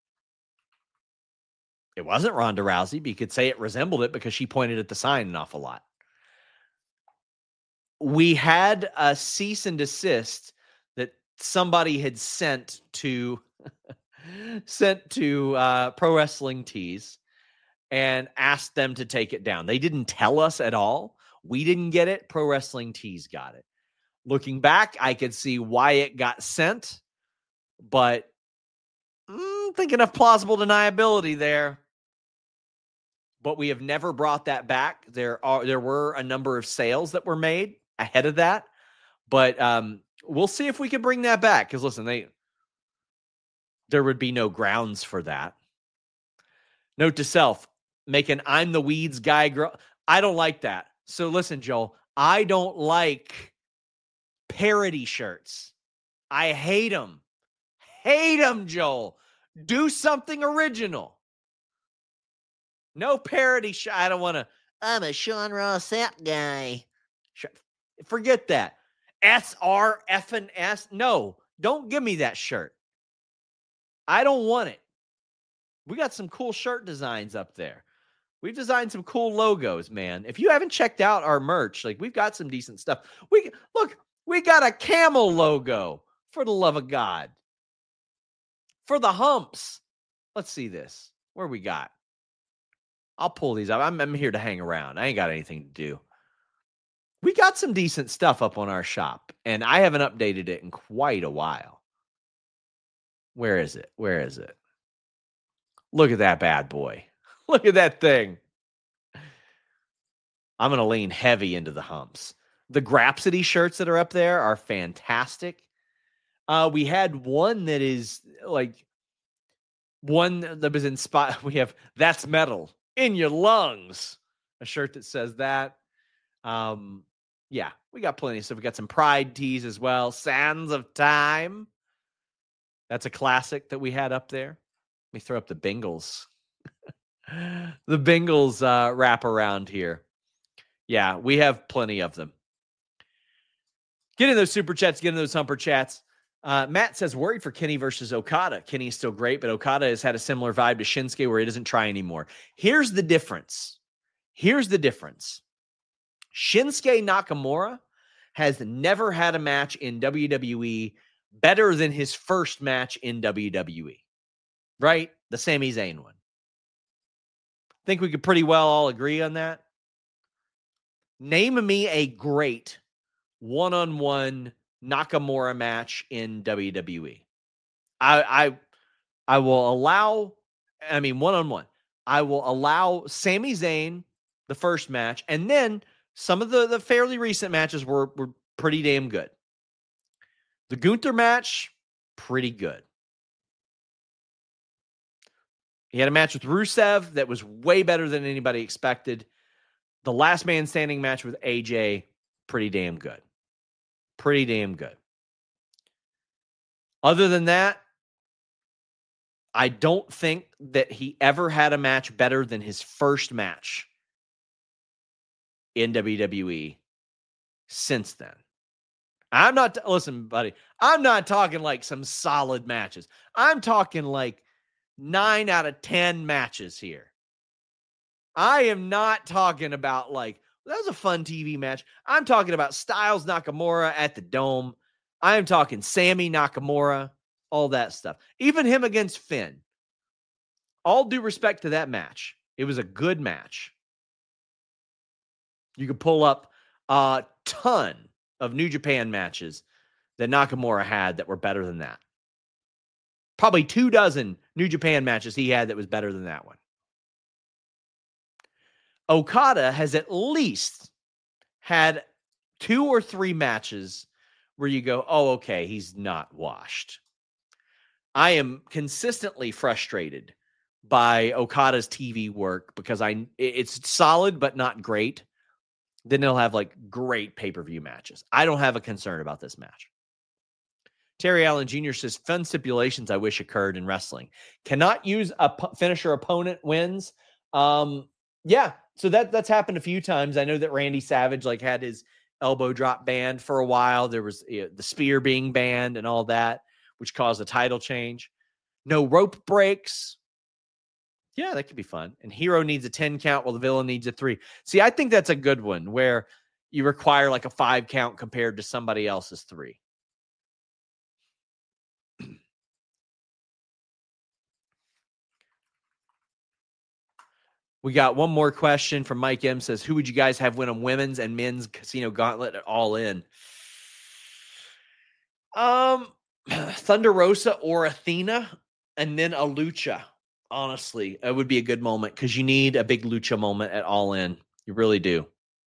It wasn't Ronda Rousey, but you could say it resembled it because she pointed at the sign an awful lot. We had a cease and desist that somebody had sent to sent to uh, Pro Wrestling Tees and asked them to take it down. They didn't tell us at all. We didn't get it. Pro Wrestling Tees got it. Looking back, I could see why it got sent, but mm, thinking of plausible deniability there. But we have never brought that back. There are there were a number of sales that were made ahead of that, but um, we'll see if we can bring that back. Because listen, they there would be no grounds for that. Note to self: make an "I'm the Weeds" guy. Girl, I don't like that. So listen, Joel, I don't like parody shirts. I hate them. Hate them, Joel. Do something original. No parody shit. I don't want to. I'm a Sean Ross Sapp guy. Forget that. S R F and S. No, don't give me that shirt. I don't want it. We got some cool shirt designs up there. We've designed some cool logos, man. If you haven't checked out our merch, like we've got some decent stuff. We look, we got a camel logo, for the love of God. For the humps. Let's see this. Where we got? I'll pull these up. I'm, I'm here to hang around. I ain't got anything to do. We got some decent stuff up on our shop, and I haven't updated it in quite a while. Where is it? Where is it? Look at that bad boy. Look at that thing. I'm going to lean heavy into the humps. The Grapsody shirts that are up there are fantastic. Uh, we had one that is like one that was inspired. We have That's Metal in Your Lungs, a shirt that says that. Um, yeah, we got plenty of stuff. We got some Pride tees as well. Sands of Time. That's a classic that we had up there. Let me throw up the Bengals. The Bengals uh, wrap around here. Yeah, we have plenty of them. Get in those super chats, get in those humper chats. Uh, Matt says, worried for Kenny versus Okada. Kenny's still great, but Okada has had a similar vibe to Shinsuke where he doesn't try anymore. Here's the difference. Here's the difference. Shinsuke Nakamura has never had a match in W W E better than his first match in W W E, right? The Sami Zayn one. Think we could pretty well all agree on that? Name me a great one-on-one Nakamura match in W W E. I I, I will allow, I mean, one-on-one. I will allow Sami Zayn the first match, and then some of the, the fairly recent matches were, were pretty damn good. The Gunther match, pretty good. He had a match with Rusev that was way better than anybody expected. The last man standing match with A J, pretty damn good. Pretty damn good. Other than that, I don't think that he ever had a match better than his first match in W W E since then. I'm not, listen, buddy, I'm not talking like some solid matches. I'm talking like nine out of ten matches here. I am not talking about like, that was a fun T V match. I'm talking about Styles Nakamura at the Dome. I am talking Sammy Nakamura, all that stuff. Even him against Finn. All due respect to that match. It was a good match. You could pull up a ton of New Japan matches that Nakamura had that were better than that. Probably two dozen New Japan matches he had that was better than that one. Okada has at least had two or three matches where you go, oh, okay, he's not washed. I am consistently frustrated by Okada's T V work because I it's solid but not great. Then they'll have like great pay-per-view matches. I don't have a concern about this match. Terry Allen Junior says, fun stipulations I wish occurred in wrestling. Cannot use a p- finisher opponent wins. Um, yeah, so that that's happened a few times. I know that Randy Savage like had his elbow drop banned for a while. There was you know, the spear being banned and all that, which caused a title change. No rope breaks. Yeah, that could be fun. And hero needs a ten count while the villain needs a three. See, I think that's a good one where you require like a five count compared to somebody else's three. We got one more question from Mike M. Says, who would you guys have win a women's and men's casino gauntlet at All In? Um, Thunder Rosa or Athena, and then a Lucha. Honestly, it would be a good moment because you need a big Lucha moment at All In. You really do.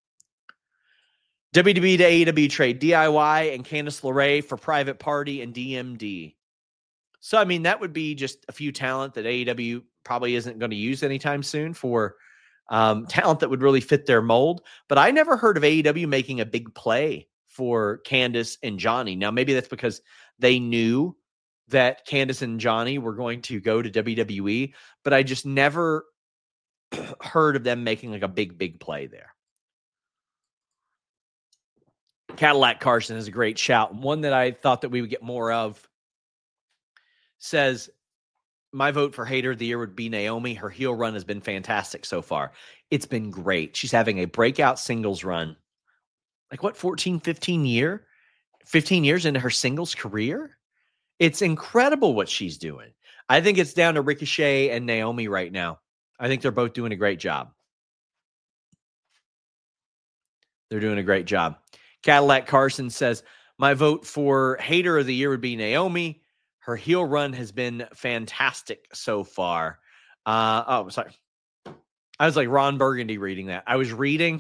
W W E to A E W trade D I Y and Candice LeRae for Private Party and D M D. So, I mean, that would be just a few talent that A E W probably isn't going to use anytime soon for um, talent that would really fit their mold. But I never heard of A E W making a big play for Candice and Johnny. Now, maybe that's because they knew that Candice and Johnny were going to go to W W E, but I just never heard of them making like a big, big play there. Cadillac Carson is a great shout. One that I thought that we would get more of says, my vote for hater of the year would be Naomi. Her heel run has been fantastic so far. It's been great. She's having a breakout singles run. Like what, fourteen, fifteen year? fifteen years into her singles career? It's incredible what she's doing. I think it's down to Ricochet and Naomi right now. I think they're both doing a great job. They're doing a great job. Cadillac Carson says, my vote for hater of the year would be Naomi. Her heel run has been fantastic so far. Uh, oh, sorry. I was like Ron Burgundy reading that. I was reading.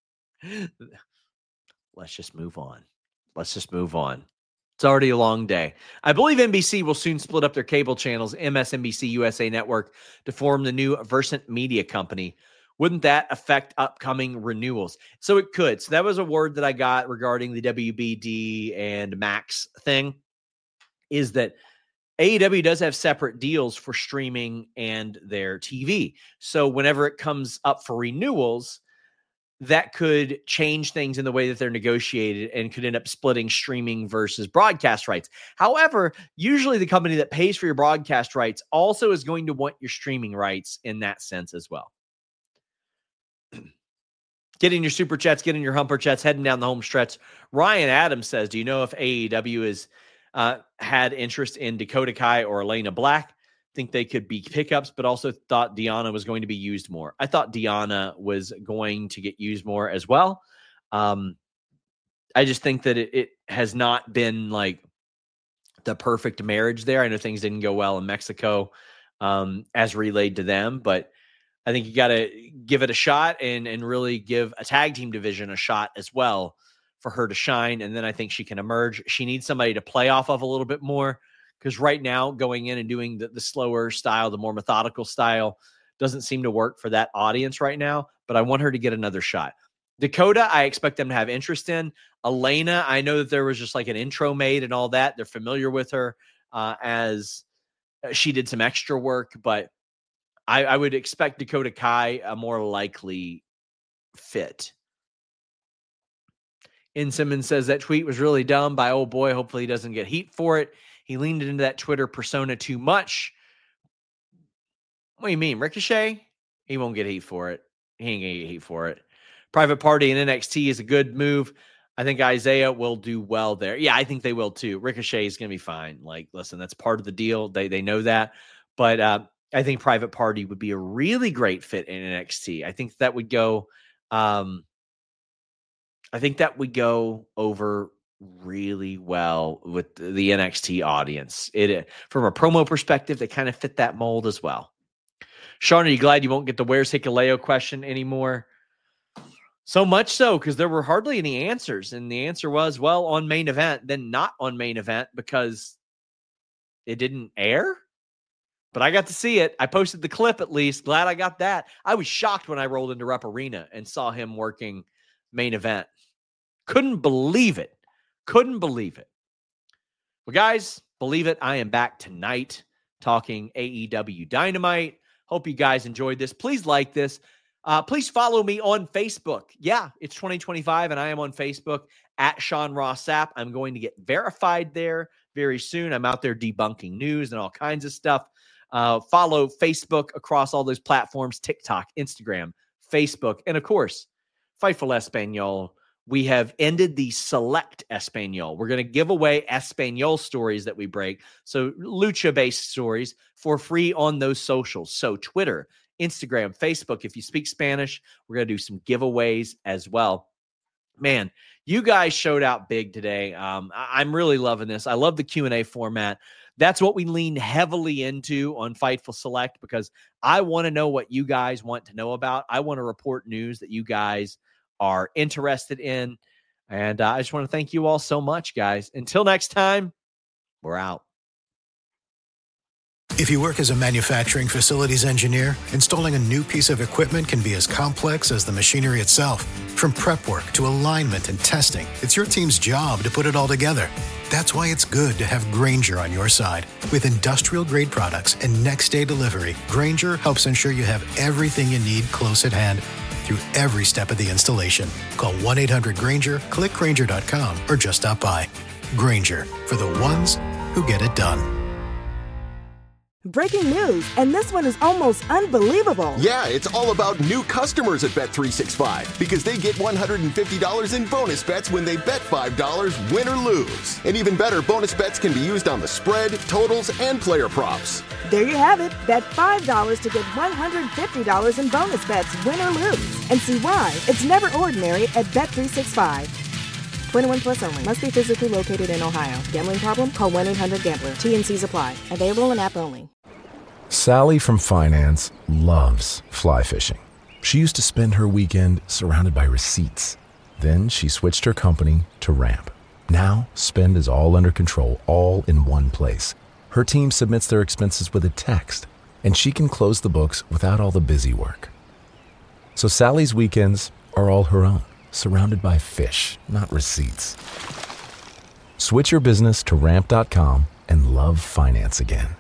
Let's just move on. Let's just move on. It's already a long day. I believe N B C will soon split up their cable channels, M S N B C U S A Network, to form the new Versant Media Company. Wouldn't that affect upcoming renewals? So it could. So that was a word that I got regarding the W B D and Max thing, is that A E W does have separate deals for streaming and their T V. So whenever it comes up for renewals, that could change things in the way that they're negotiated and could end up splitting streaming versus broadcast rights. However, usually the company that pays for your broadcast rights also is going to want your streaming rights in that sense as well. Getting your super chats, getting your humper chats, heading down the home stretch. Ryan Adams says, do you know if A E W has uh, had interest in Dakota Kai or Elena Black? Think they could be pickups, but also thought Deanna was going to be used more. I thought Deanna was going to get used more as well. Um, I just think that it, it has not been like the perfect marriage there. I know things didn't go well in Mexico um, as relayed to them, but I think you got to give it a shot and and really give a tag team division a shot as well for her to shine. And then I think she can emerge. She needs somebody to play off of a little bit more, because right now going in and doing the, the slower style, the more methodical style doesn't seem to work for that audience right now. But I want her to get another shot. Dakota, I expect them to have interest in. Elena, I know that there was just like an intro made and all that. They're familiar with her uh, as she did some extra work, but I, I would expect Dakota Kai a more likely fit. In Simmons says that tweet was really dumb by old boy. Hopefully he doesn't get heat for it. He leaned into that Twitter persona too much. What do you mean, Ricochet? He won't get heat for it. He ain't gonna get heat for it. Private Party in N X T is a good move. I think Isaiah will do well there. Yeah, I think they will too. Ricochet is gonna be fine. Like, listen, that's part of the deal. They they know that. But uh, I think Private Party would be a really great fit in N X T. I think that would go. Um, I think that would go over really well with the N X T audience. It from a promo perspective, they kind of fit that mold as well. Sean, are you glad you won't get the "Where's Hikuleo" question anymore? So much so because there were hardly any answers, and the answer was, well, on main event, then not on main event because it didn't air. But I got to see it. I posted the clip at least. Glad I got that. I was shocked when I rolled into Rep Arena and saw him working main event. Couldn't believe it. Couldn't believe it. Well, guys, believe it. I am back tonight talking A E W Dynamite. Hope you guys enjoyed this. Please like this. Uh, please follow me on Facebook. Yeah, it's twenty twenty-five, and I am on Facebook at Sean Ross Sapp. I'm going to get verified there very soon. I'm out there debunking news and all kinds of stuff. Uh, follow Facebook across all those platforms, TikTok, Instagram, Facebook, and of course, Fightful Espanol. We have ended the Select Espanol. We're going to give away Espanol stories that we break. So lucha-based stories for free on those socials. So Twitter, Instagram, Facebook. If you speak Spanish, we're going to do some giveaways as well. Man, you guys showed out big today. Um, I- I'm really loving this. I love the Q and A format. That's what we lean heavily into on Fightful Select because I want to know what you guys want to know about. I want to report news that you guys are interested in. And uh, I just want to thank you all so much, guys. Until next time, we're out. If you work as a manufacturing facilities engineer, installing a new piece of equipment can be as complex as the machinery itself. From prep work to alignment and testing, it's your team's job to put it all together. That's why it's good to have Grainger on your side. With industrial-grade products and next-day delivery, Grainger helps ensure you have everything you need close at hand through every step of the installation. Call one eight hundred Grainger, click Grainger dot com, or just stop by. Grainger, for the ones who get it done. Breaking news, and this one is almost unbelievable. Yeah, it's all about new customers at Bet three sixty-five because they get one hundred fifty dollars in bonus bets when they bet five dollars, win or lose. And even better, bonus bets can be used on the spread, totals, and player props. There you have it. Bet five dollars to get one hundred fifty dollars in bonus bets, win or lose. And see why it's never ordinary at Bet three sixty-five. twenty-one plus only. Must be physically located in Ohio. Gambling problem? Call one eight hundred gambler. T N Cs apply. Available in app only. Sally from finance loves fly fishing. She used to spend her weekend surrounded by receipts. Then she switched her company to Ramp. Now, spend is all under control, all in one place. Her team submits their expenses with a text, and she can close the books without all the busy work. So Sally's weekends are all her own, surrounded by fish, not receipts. Switch your business to ramp dot com and love finance again.